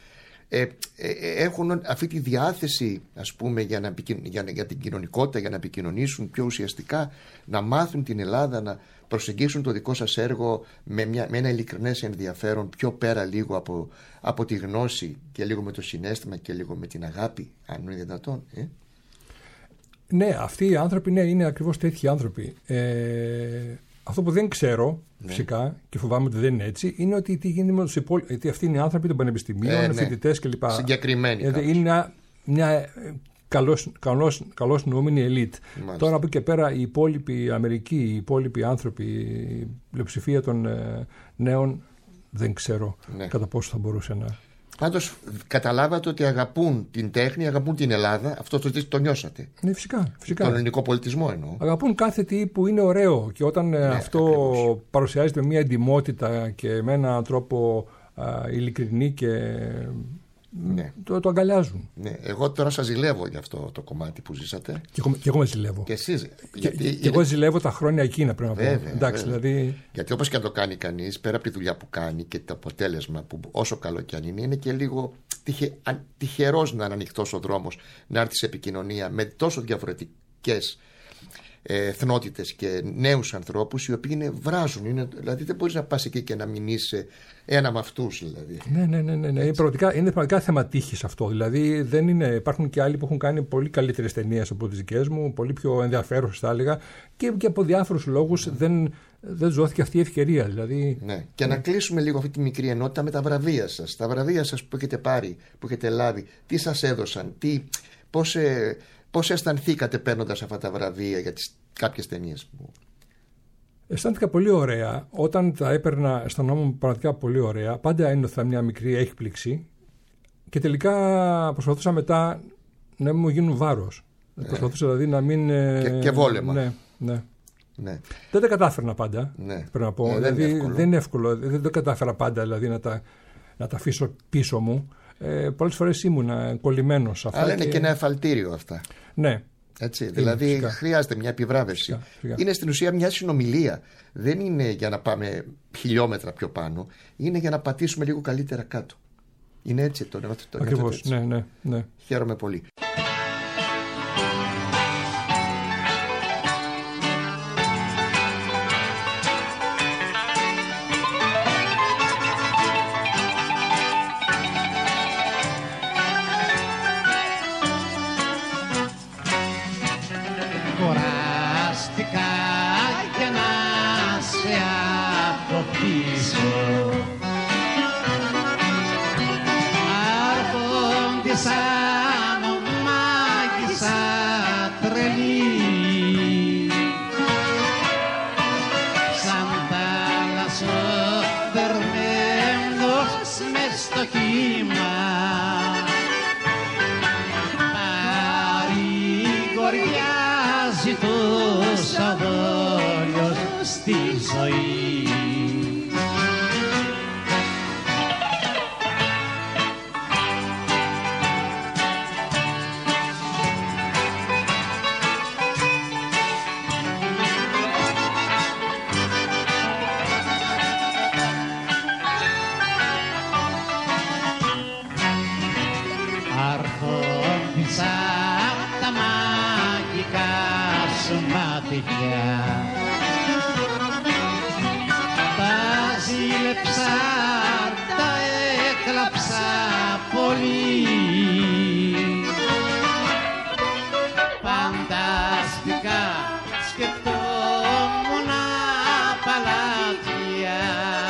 Έχουν αυτή τη διάθεση, ας πούμε, για την κοινωνικότητα, για να επικοινωνήσουν πιο ουσιαστικά, να μάθουν την Ελλάδα, να προσεγγίσουν το δικό σας έργο με ένα ειλικρινές ενδιαφέρον, πιο πέρα λίγο από τη γνώση και λίγο με το συναίσθημα και λίγο με την αγάπη, αν είναι δυνατόν? Ναι, αυτοί οι άνθρωποι είναι ακριβώς τέτοιοι άνθρωποι. Αυτό που δεν ξέρω, φυσικά, και φοβάμαι ότι δεν είναι έτσι, είναι ότι τι γίνεται με τους υπόλοιπους. Γιατί αυτοί είναι οι άνθρωποι των πανεπιστημίων, φοιτητές κλπ. Συγκεκριμένοι. Είναι μια καλώς νοούμενη ελίτ. Τώρα από εκεί και πέρα η υπόλοιπη Αμερική, οι υπόλοιποι άνθρωποι, η πλειοψηφία των νέων, δεν ξέρω κατά πόσο θα μπορούσε να. Πάντως καταλάβατε ότι αγαπούν την τέχνη, αγαπούν την Ελλάδα. Αυτό το νιώσατε? Ναι, φυσικά. Τον ελληνικό πολιτισμό εννοώ. Αγαπούν κάθε τι που είναι ωραίο. Και όταν αυτό ακριβώς παρουσιάζεται με μια εντιμότητα και με έναν τρόπο ειλικρινή και το αγκαλιάζουν. Ναι. Εγώ τώρα σας ζηλεύω για αυτό το κομμάτι που ζήσατε. Και εγώ με ζηλεύω. Και εσείς. Και εγώ ζηλεύω τα χρόνια εκείνα, πρέπει να πω. Εντάξει, δηλαδή. Γιατί όπως και αν το κάνει κανείς, πέρα από τη δουλειά που κάνει και το αποτέλεσμα, που όσο καλό κι αν είναι και λίγο τυχερός να είναι ανοιχτός ο δρόμος, να έρθει σε επικοινωνία με τόσο διαφορετικές εθνότητες και νέους ανθρώπους, οι οποίοι βράζουν. Δηλαδή δεν μπορείς να πας εκεί και να μην είσαι ένα με αυτούς. Δηλαδή. Ναι. Είναι πραγματικά θέμα τύχης αυτό. Δηλαδή υπάρχουν και άλλοι που έχουν κάνει πολύ καλύτερες ταινίες από τις δικές μου, πολύ πιο ενδιαφέρουσες θα έλεγα, και από διάφορους λόγους δεν ζώθηκε αυτή η ευκαιρία. Δηλαδή. Ναι. Και να κλείσουμε λίγο αυτή τη μικρή ενότητα με τα βραβεία σας. Τα βραβεία σας που έχετε πάρει, που έχετε λάβει, τι σας έδωσαν, πώς αισθανθήκατε παίρνοντας αυτά τα βραβεία για κάποιες ταινίες που... Αισθάνθηκα πολύ ωραία. Όταν τα έπαιρνα, αισθανόμουν πραγματικά πολύ ωραία. Πάντα ένιωθα μια μικρή έκπληξη και τελικά προσπαθούσα μετά να μην μου γίνουν βάρος. Προσπαθούσα δηλαδή να μην... Και βόλεμα. Ναι. Ναι. Ναι. Δεν τα κατάφερνα πάντα. Ναι. Πρέπει να πω. Δεν είναι εύκολο. Δεν το κατάφερα πάντα δηλαδή, να τα αφήσω πίσω μου. Πολλές φορές ήμουν κολλημένος σε αυτά. Αλλά είναι και ένα εφαλτήριο αυτά. Ναι. Έτσι, δηλαδή φυσικά. χρειάζεται μια επιβράβευση. Φυσικά. Είναι στην ουσία μια συνομιλία. Δεν είναι για να πάμε χιλιόμετρα πιο πάνω. Είναι για να πατήσουμε λίγο καλύτερα κάτω. Είναι έτσι το Ακριβώς. Ναι. Χαίρομαι πολύ. Κουράστηκα για να σε αποφύσω. Άρχοντισα μάγισσα τρελή, σαν θάλασσο δερμένος μες στο κύμα. Παρηγοριάζει τους αδόλιος στη ζωή. Αρχόντισα τα μαγικά σου μάτια, τα ζήλεψα, τα έκλαψα πολύ. Φανταστικά σκεφτόμουν παλάτια,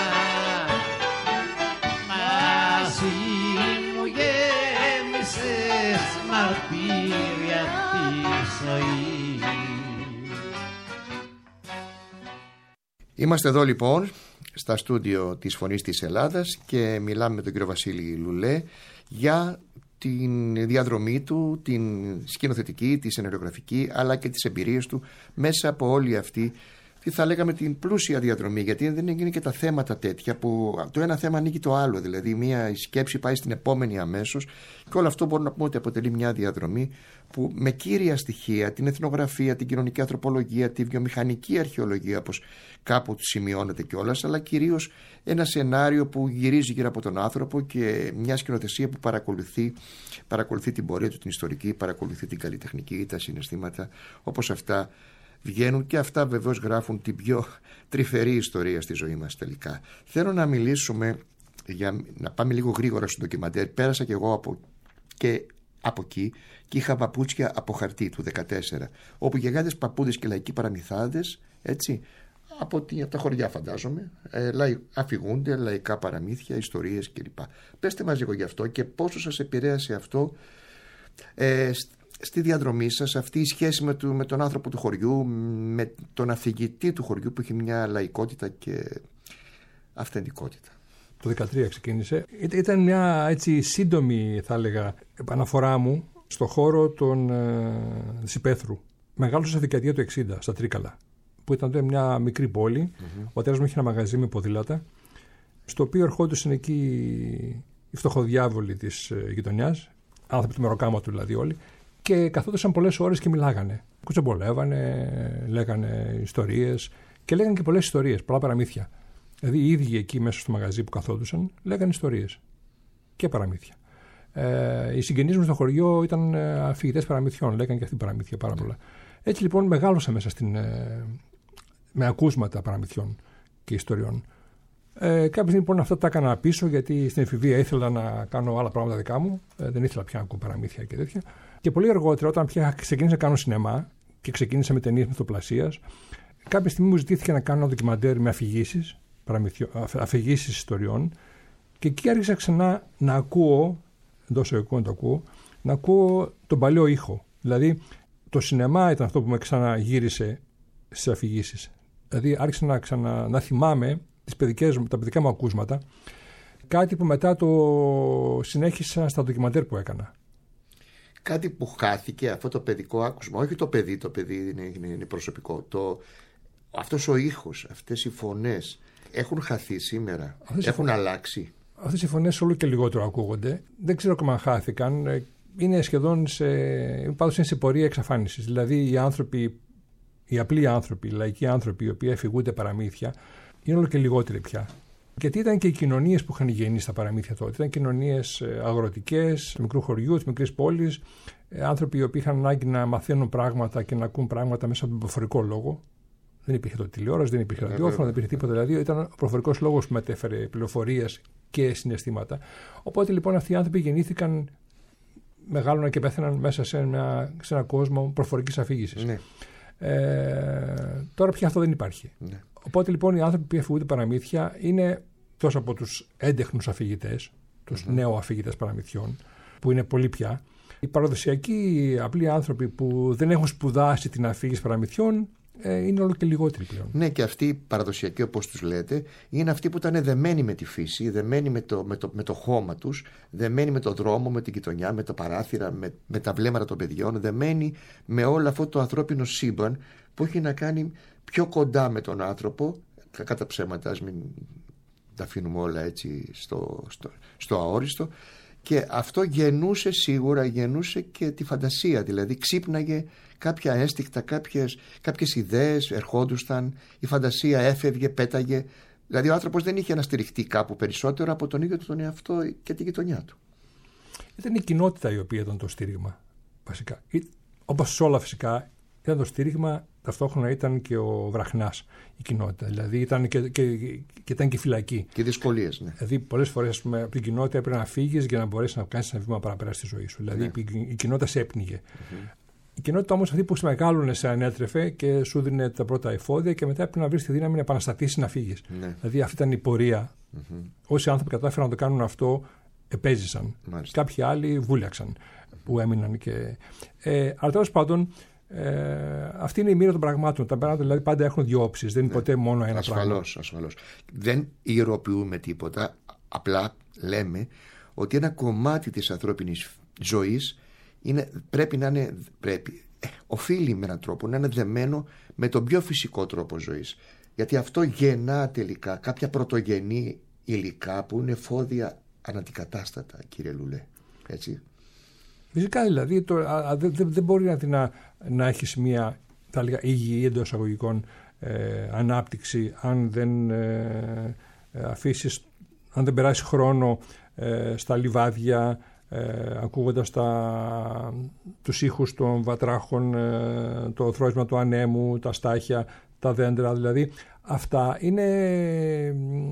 μαζί μου γέμισες μαρτύρια τη ζωή. Είμαστε εδώ λοιπόν στα στούντιο της Φωνής της Ελλάδας και μιλάμε με τον κύριο Βασίλη Λουλέ για την διαδρομή του, την σκηνοθετική, τη σεναριογραφική, αλλά και τις εμπειρίες του μέσα από όλη αυτή, τι θα λέγαμε, την πλούσια διαδρομή. Γιατί δεν είναι και τα θέματα τέτοια που το ένα θέμα ανοίγει το άλλο. Δηλαδή, μία σκέψη πάει στην επόμενη αμέσως, και όλο αυτό μπορούμε να πούμε ότι αποτελεί μια διαδρομή που με κύρια στοιχεία την εθνογραφία, την κοινωνική ανθρωπολογία, τη βιομηχανική αρχαιολογία, όπως κάπου σημειώνεται κιόλας, αλλά κυρίως ένα σενάριο που γυρίζει γύρω από τον άνθρωπο και μια σκηνοθεσία που παρακολουθεί την πορεία του, την ιστορική, παρακολουθεί την καλλιτεχνική, τα συναισθήματα, όπως αυτά βγαίνουν, και αυτά βεβαίως γράφουν την πιο τρυφερή ιστορία στη ζωή μας τελικά. Θέλω να μιλήσουμε, να πάμε λίγο γρήγορα στο ντοκιμαντέρ. Πέρασα κι εγώ από εκεί και είχα παπούτσια από χαρτί του 14, όπου γεγάντες παππούδες και λαϊκοί παραμυθάδες, έτσι, από τα χωριά φαντάζομαι, αφηγούνται λαϊκά παραμύθια, ιστορίες κλπ. Πέστε μας λίγο γι' αυτό και πόσο σας επηρέασε αυτό στη διαδρομή σας, αυτή η σχέση με τον άνθρωπο του χωριού, με τον αφηγητή του χωριού που έχει μια λαϊκότητα και αυθεντικότητα. Το 2013 ξεκίνησε. Ήταν μια έτσι σύντομη, θα έλεγα, επαναφορά μου στο χώρο της Υπέθρου. Μεγάλωσα στη δεκαετία του 60, στα Τρίκαλα, που ήταν τότε μια μικρή πόλη. Ο πατέρας μου είχε ένα μαγαζί με ποδήλατα, στο οποίο ερχόντουσαν εκεί οι φτωχοδιάβολοι της γειτονιάς, άνθρωποι του μεροκάματου δηλαδή όλοι, και καθόντουσαν πολλές ώρες και μιλάγανε. Κουτσομπολεύανε, λέγανε ιστορίες και λέγανε και πολλές ιστορίες, πολλά παραμύθια. Δηλαδή οι ίδιοι εκεί μέσα στο μαγαζί που καθόντουσαν λέγανε ιστορίες και παραμύθια. Οι συγγενείς μου στο χωριό ήταν αφηγητές παραμυθιών, λέγανε και αυτοί παραμύθια πάρα πολλά. Έτσι λοιπόν μεγάλωσα μέσα με ακούσματα παραμυθιών και ιστοριών. Κάποια στιγμή λοιπόν αυτά τα έκανα πίσω, γιατί στην εφηβεία ήθελα να κάνω άλλα πράγματα δικά μου. Δεν ήθελα πια να ακούω παραμύθια και τέτοια. Και πολύ αργότερα, όταν πια ξεκίνησα να κάνω σινεμά και ξεκίνησα με ταινίες μυθοπλασίας, κάποια στιγμή μου ζητήθηκε να κάνω ένα ντοκιμαντέρ με αφηγήσεις ιστοριών, και εκεί άρχισα ξανά να ακούω, εντός εικόνων το ακούω, να ακούω τον παλιό ήχο. Δηλαδή το σινεμά ήταν αυτό που με ξαναγύρισε στις αφηγήσεις. Δηλαδή άρχισα να θυμάμαι τα παιδικά μου ακούσματα, κάτι που μετά το συνέχισα στα ντοκιμαντέρ που έκανα. κάτι που χάθηκε, αυτό το παιδικό άκουσμα. Όχι το παιδί είναι προσωπικό. Αυτός ο ήχος, αυτές οι φωνές έχουν χαθεί σήμερα, έχουν αλλάξει. Αυτές οι φωνές όλο και λιγότερο ακούγονται. Δεν ξέρω ακόμα αν χάθηκαν. Είναι σχεδόν πάντως είναι σε πορεία εξαφάνισης. Δηλαδή οι απλοί άνθρωποι, οι λαϊκοί άνθρωποι, οι οποίοι αφηγούνται παραμύθια, είναι όλο και λιγότεροι πια. Γιατί ήταν και οι κοινωνίες που είχαν γεννήσει στα παραμύθια τότε. Ήταν κοινωνίες αγροτικές, του μικρού χωριού, της μικρής πόλης. Άνθρωποι οι οποίοι είχαν ανάγκη να μαθαίνουν πράγματα και να ακούν πράγματα μέσα από τον προφορικό λόγο. Δεν υπήρχε το τηλεόραση, δεν υπήρχε ραδιόφωνο, δεν υπήρχε τίποτα. Δηλαδή ήταν ο προφορικός λόγος που μετέφερε πληροφορίες και συναισθήματα. Οπότε λοιπόν αυτοί οι άνθρωποι γεννήθηκαν, μεγάλωναν και πέθαναν μέσα σε ένα κόσμο προφορικής αφήγησης. Ναι. Τώρα πια αυτό δεν υπάρχει. Ναι. Οπότε λοιπόν οι άνθρωποι που αφηγούνται παραμύθια είναι τόσο από τους έντεχνους αφηγητές, τους νέο-αφηγητές παραμυθιών, που είναι πολλοί πια. Οι παραδοσιακοί απλοί άνθρωποι που δεν έχουν σπουδάσει την αφήγηση παραμυθιών είναι όλο και λιγότεροι πλέον. Ναι, και αυτοί οι παραδοσιακοί, όπως τους λέτε, είναι αυτοί που ήταν δεμένοι με τη φύση, δεμένοι με το χώμα τους, δεμένοι με το δρόμο, με την γειτονιά, με τα παράθυρα, με τα βλέμματα των παιδιών, δεμένοι με όλο αυτό το ανθρώπινο σύμπαν που έχει να κάνει πιο κοντά με τον άνθρωπο. Κατά ψέματα, ας μην τα αφήνουμε όλα έτσι στο αόριστο. Και αυτό γεννούσε και τη φαντασία, δηλαδή ξύπναγε κάποια ένστικτα, κάποιες ιδέες ερχόντουσαν, η φαντασία έφευγε, πέταγε. Δηλαδή ο άνθρωπος δεν είχε να στηριχτεί κάπου περισσότερο από τον ίδιο του τον εαυτό και τη γειτονιά του. Ήταν η κοινότητα η οποία ήταν το στήριγμα, βασικά. Όπως σε όλα φυσικά, ήταν το στήριγμα, ταυτόχρονα ήταν και ο βραχνάς η κοινότητα. Δηλαδή ήταν και ήταν και η φυλακή. Και δυσκολίες, ναι. Δηλαδή πολλές φορές από την κοινότητα έπρεπε να φύγεις για να μπορέσεις να κάνεις ένα βήμα παραπέρα στη ζωή σου. Δηλαδή η κοινότητα σε έπνιγε. Η κοινότητα όμως αυτή που σε μεγάλωνε, σε ανέτρεφε και σου δίνει τα πρώτα εφόδια και μετά έπρεπε να βρεις τη δύναμη να επανασταθείς, να φύγεις. Δηλαδή αυτή ήταν η πορεία. Όσοι άνθρωποι κατάφεραν να το κάνουν αυτό, επέζησαν. Κάποιοι άλλοι βούλιαξαν που έμειναν. Αλλά τέλος πάντων, αυτή είναι η μοίρα των πραγμάτων. Τα πράγματα δηλαδή πάντα έχουν δύο όψεις. Δεν είναι ποτέ μόνο ένα πράγμα. Ασφαλώς. Δεν ιεροποιούμε τίποτα. Απλά λέμε ότι ένα κομμάτι της ανθρώπινης ζωής οφείλει με έναν τρόπο να είναι δεμένο με τον πιο φυσικό τρόπο ζωής. Γιατί αυτό γεννά τελικά κάποια πρωτογενή υλικά που είναι εφόδια αναντικατάστατα, κύριε Λουλέ. Έτσι. Φυσικά δηλαδή δεν μπορεί να έχεις μια, θα λέγα, υγιή εντός εισαγωγικών ανάπτυξη αν δεν αφήσεις, αν δεν περάσει χρόνο στα λιβάδια, ακούγοντας τους ήχους των βατράχων, το θρώισμα του ανέμου, τα στάχια, τα δέντρα. Δηλαδή αυτά είναι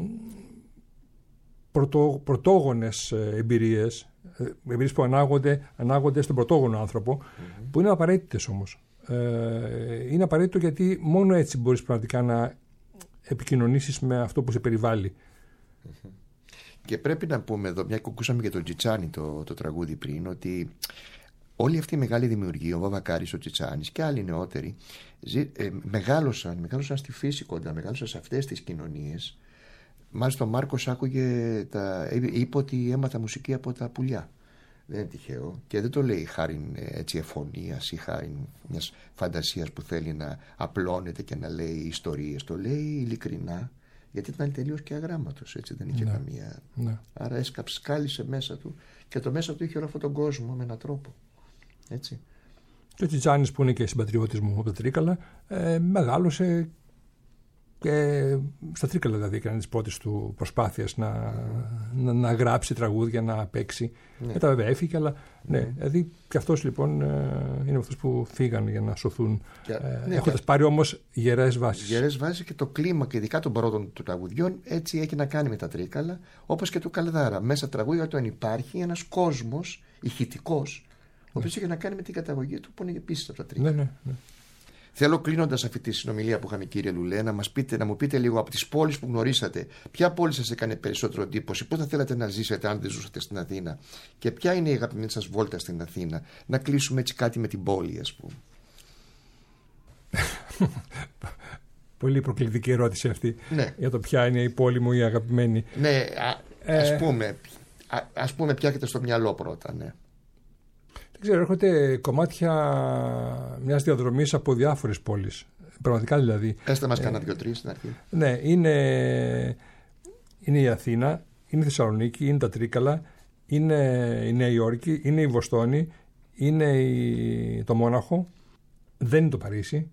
πρωτόγονες εμπειρίες που ανάγονται στον πρωτόγονο άνθρωπο, που είναι απαραίτητες όμως. Είναι απαραίτητο γιατί μόνο έτσι μπορείς πραγματικά να επικοινωνήσεις με αυτό που σε περιβάλλει. Και πρέπει να πούμε εδώ, μια και ακούσαμε για τον Τσιτσάνι το τραγούδι πριν, ότι όλοι αυτοί οι μεγάλοι δημιουργοί, ο Βαβακάρης, ο Τσιτσάνης και άλλοι νεότεροι, μεγάλωσαν στη φύση κοντά, μεγάλωσαν σε αυτές τις κοινωνίες. Μάλιστα ο Μάρκος είπε ότι έμαθα μουσική από τα πουλιά. Δεν είναι τυχαίο και δεν το λέει χάρη έτσι εφωνίας ή χάρη μιας φαντασίας που θέλει να απλώνεται και να λέει ιστορίες. Το λέει ειλικρινά, γιατί ήταν τελείως και αγράμματος, έτσι, δεν είχε καμία. Άρα σκάλισε μέσα του και το μέσα του είχε όλο αυτόν τον κόσμο με έναν τρόπο. Έτσι. Και ο Τσιτσάνης, που είναι και συμπατριώτης μου από τα Τρίκαλα, μεγάλωσε και στα Τρίκαλα, δηλαδή έκανε τις πρώτες του προσπάθειες να γράψει τραγούδια, να παίξει. Μετά βέβαια έφυγε, αλλά δηλαδή και αυτός λοιπόν είναι αυτός που φύγανε για να σωθούν, έχοντας πάρει όμως γερές βάσεις. Γερές βάσεις και το κλίμα και ειδικά των πρώτων του τραγουδιών έτσι έχει να κάνει με τα Τρίκαλα, όπως και του Καλδάρα. Μέσα τραγούδια του υπάρχει ένας κόσμος ηχητικός, ο οποίος έχει να κάνει με την καταγωγή του που είναι επίσης από τα Τρίκαλα. Θέλω, κλείνοντας αυτή τη συνομιλία που είχαμε, κύριε Λουλέ, να μου πείτε λίγο από τις πόλεις που γνωρίσατε, ποια πόλη σας έκανε περισσότερο εντύπωση, πώς θα θέλατε να ζήσετε αν δεν ζούσατε στην Αθήνα και ποια είναι η αγαπημένη σας βόλτα στην Αθήνα. Να κλείσουμε έτσι κάτι με την πόλη, ας πούμε. Πολύ προκλητική ερώτηση αυτή, για το ποια είναι η πόλη μου η αγαπημένη. Ναι, ας πούμε ποια έχετε στο μυαλό πρώτα, ναι. Δεν Ξέρω, έρχονται κομμάτια μιας διαδρομής από διάφορες πόλεις. Πραγματικά δηλαδή. Έστε μας κανένα 2-3 στην αρχή. Ναι, είναι η Αθήνα, είναι η Θεσσαλονίκη, είναι τα Τρίκαλα, είναι η Νέα Υόρκη, είναι η Βοστόνη, είναι το Μόναχο, δεν είναι το Παρίσι,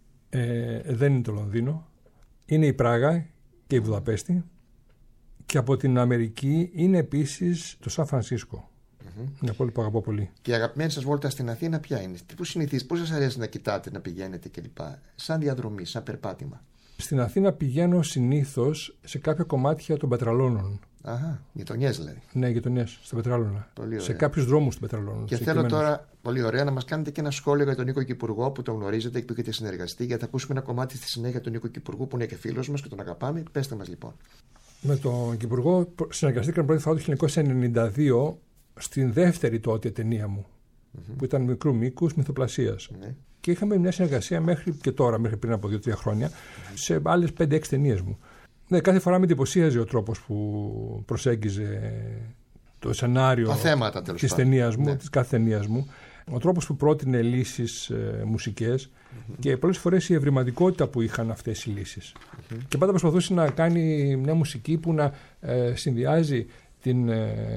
δεν είναι το Λονδίνο, είναι η Πράγα και η Βουδαπέστη, και από την Αμερική είναι επίσης το Σαν Φρανσίσκο. Μια πόλη που αγαπώ πολύ. Και η αγαπημένη σας βόλτα στην Αθήνα ποια είναι? Πώς σας αρέσει να κοιτάτε, να πηγαίνετε κλπ? Σαν διαδρομή, σαν περπάτημα. Στην Αθήνα πηγαίνω συνήθως σε κάποια κομμάτια των Πετραλώνων. Αχα, γειτονιές δηλαδή. Ναι, γειτονιές στα Πετράλωνα. Πολύ σε κάποιους δρόμους των Πετραλώνων. Και θέλω τώρα, πολύ ωραία, να μας κάνετε και ένα σχόλιο για τον Νίκο Κυπουργό που τον γνωρίζετε και που έχετε συνεργαστεί, γιατί θα ακούσουμε ένα κομμάτι στη συνέχεια του Νίκο Κυπουργού που είναι και φίλος μας και τον αγαπάμε. Πέστε μας λοιπόν. Με τον Κυπουργό συνεργαστήκαμε πρώτη φορά το 1992 στην δεύτερη τότε ταινία μου, που ήταν μικρού μήκους, μυθοπλασίας. Και είχαμε μια συνεργασία μέχρι και τώρα, μέχρι πριν από 2-3 χρόνια, σε άλλες 5-6 ταινίες μου. Ναι, κάθε φορά με εντυπωσίαζε ο τρόπος που προσέγγιζε το σενάριο της ταινίας μου, της κάθε ταινίας μου, ο τρόπος που πρότεινε λύσεις μουσικές και πολλές φορές η ευρηματικότητα που είχαν αυτές οι λύσεις. Και πάντα προσπαθούσε να κάνει μια μουσική που να συνδυάζει την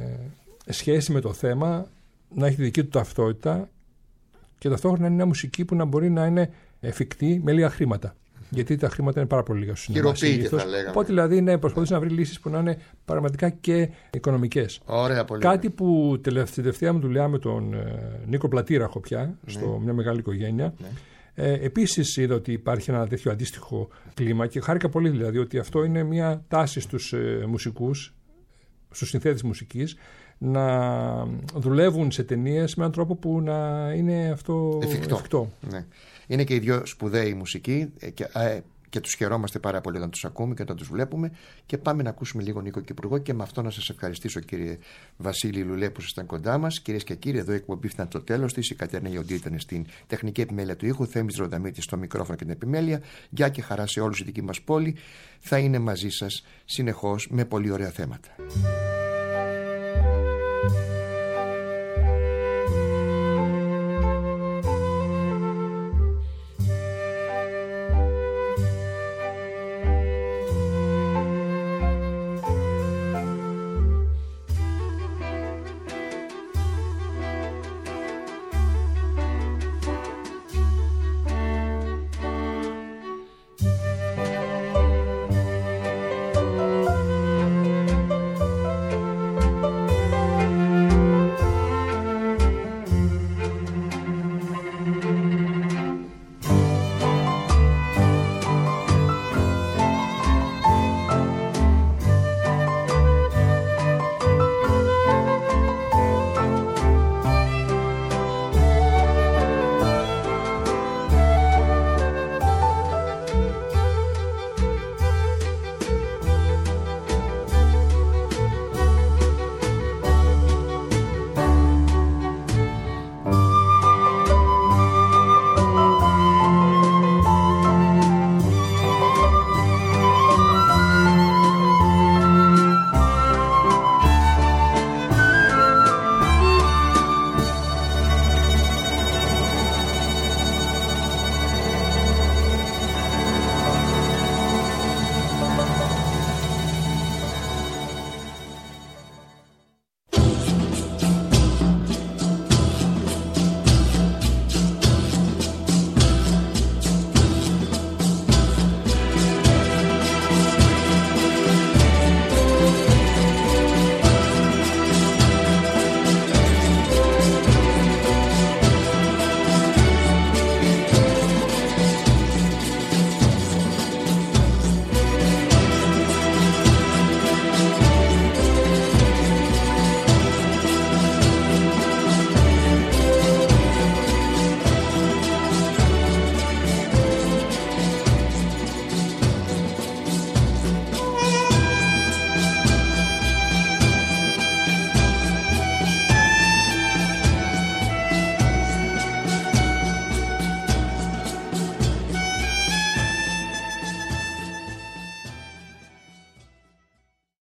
σχέση με το θέμα, να έχει τη δική του ταυτότητα και ταυτόχρονα είναι μια μουσική που να μπορεί να είναι εφικτή με λίγα χρήματα. Γιατί τα χρήματα είναι πάρα πολύ λίγα στους χειροποίητη, θα λέγαμε. Οπότε δηλαδή προσπαθούσε να βρει λύσεις που να είναι πραγματικά και οικονομικές. Ωραία, πολύ. Κάτι που τελευταία μου δουλειά με τον Νίκο Πλατήραχο πια, στο μια μεγάλη οικογένεια. Επίσης είδα ότι υπάρχει ένα τέτοιο αντίστοιχο κλίμα και χάρηκα πολύ δηλαδή ότι αυτό είναι μια τάση στους μουσικούς, στους συνθέτες μουσικής, να δουλεύουν σε ταινίες με έναν τρόπο που να είναι αυτό εφικτό. Ναι. Είναι και οι δυο σπουδαίοι μουσικοί και τους χαιρόμαστε πάρα πολύ όταν τους ακούμε και όταν τους βλέπουμε. Και πάμε να ακούσουμε λίγο Νίκο Κυπουργό και με αυτό να σας ευχαριστήσω, κύριε Βασίλη Λουλέ, που ήσασταν κοντά μας. Κυρίες και κύριοι, εδώ η εκπομπή φτάνει στο τέλος της. Η Κατερίνα Ιοντή ήταν στην τεχνική επιμέλεια του ήχου, Θέμης Ροδαμίτης στο μικρόφωνο και την επιμέλεια. Γεια και χαρά σε όλους, η δική μας πόλη θα είναι μαζί σας συνεχώς με πολύ ωραία θέματα.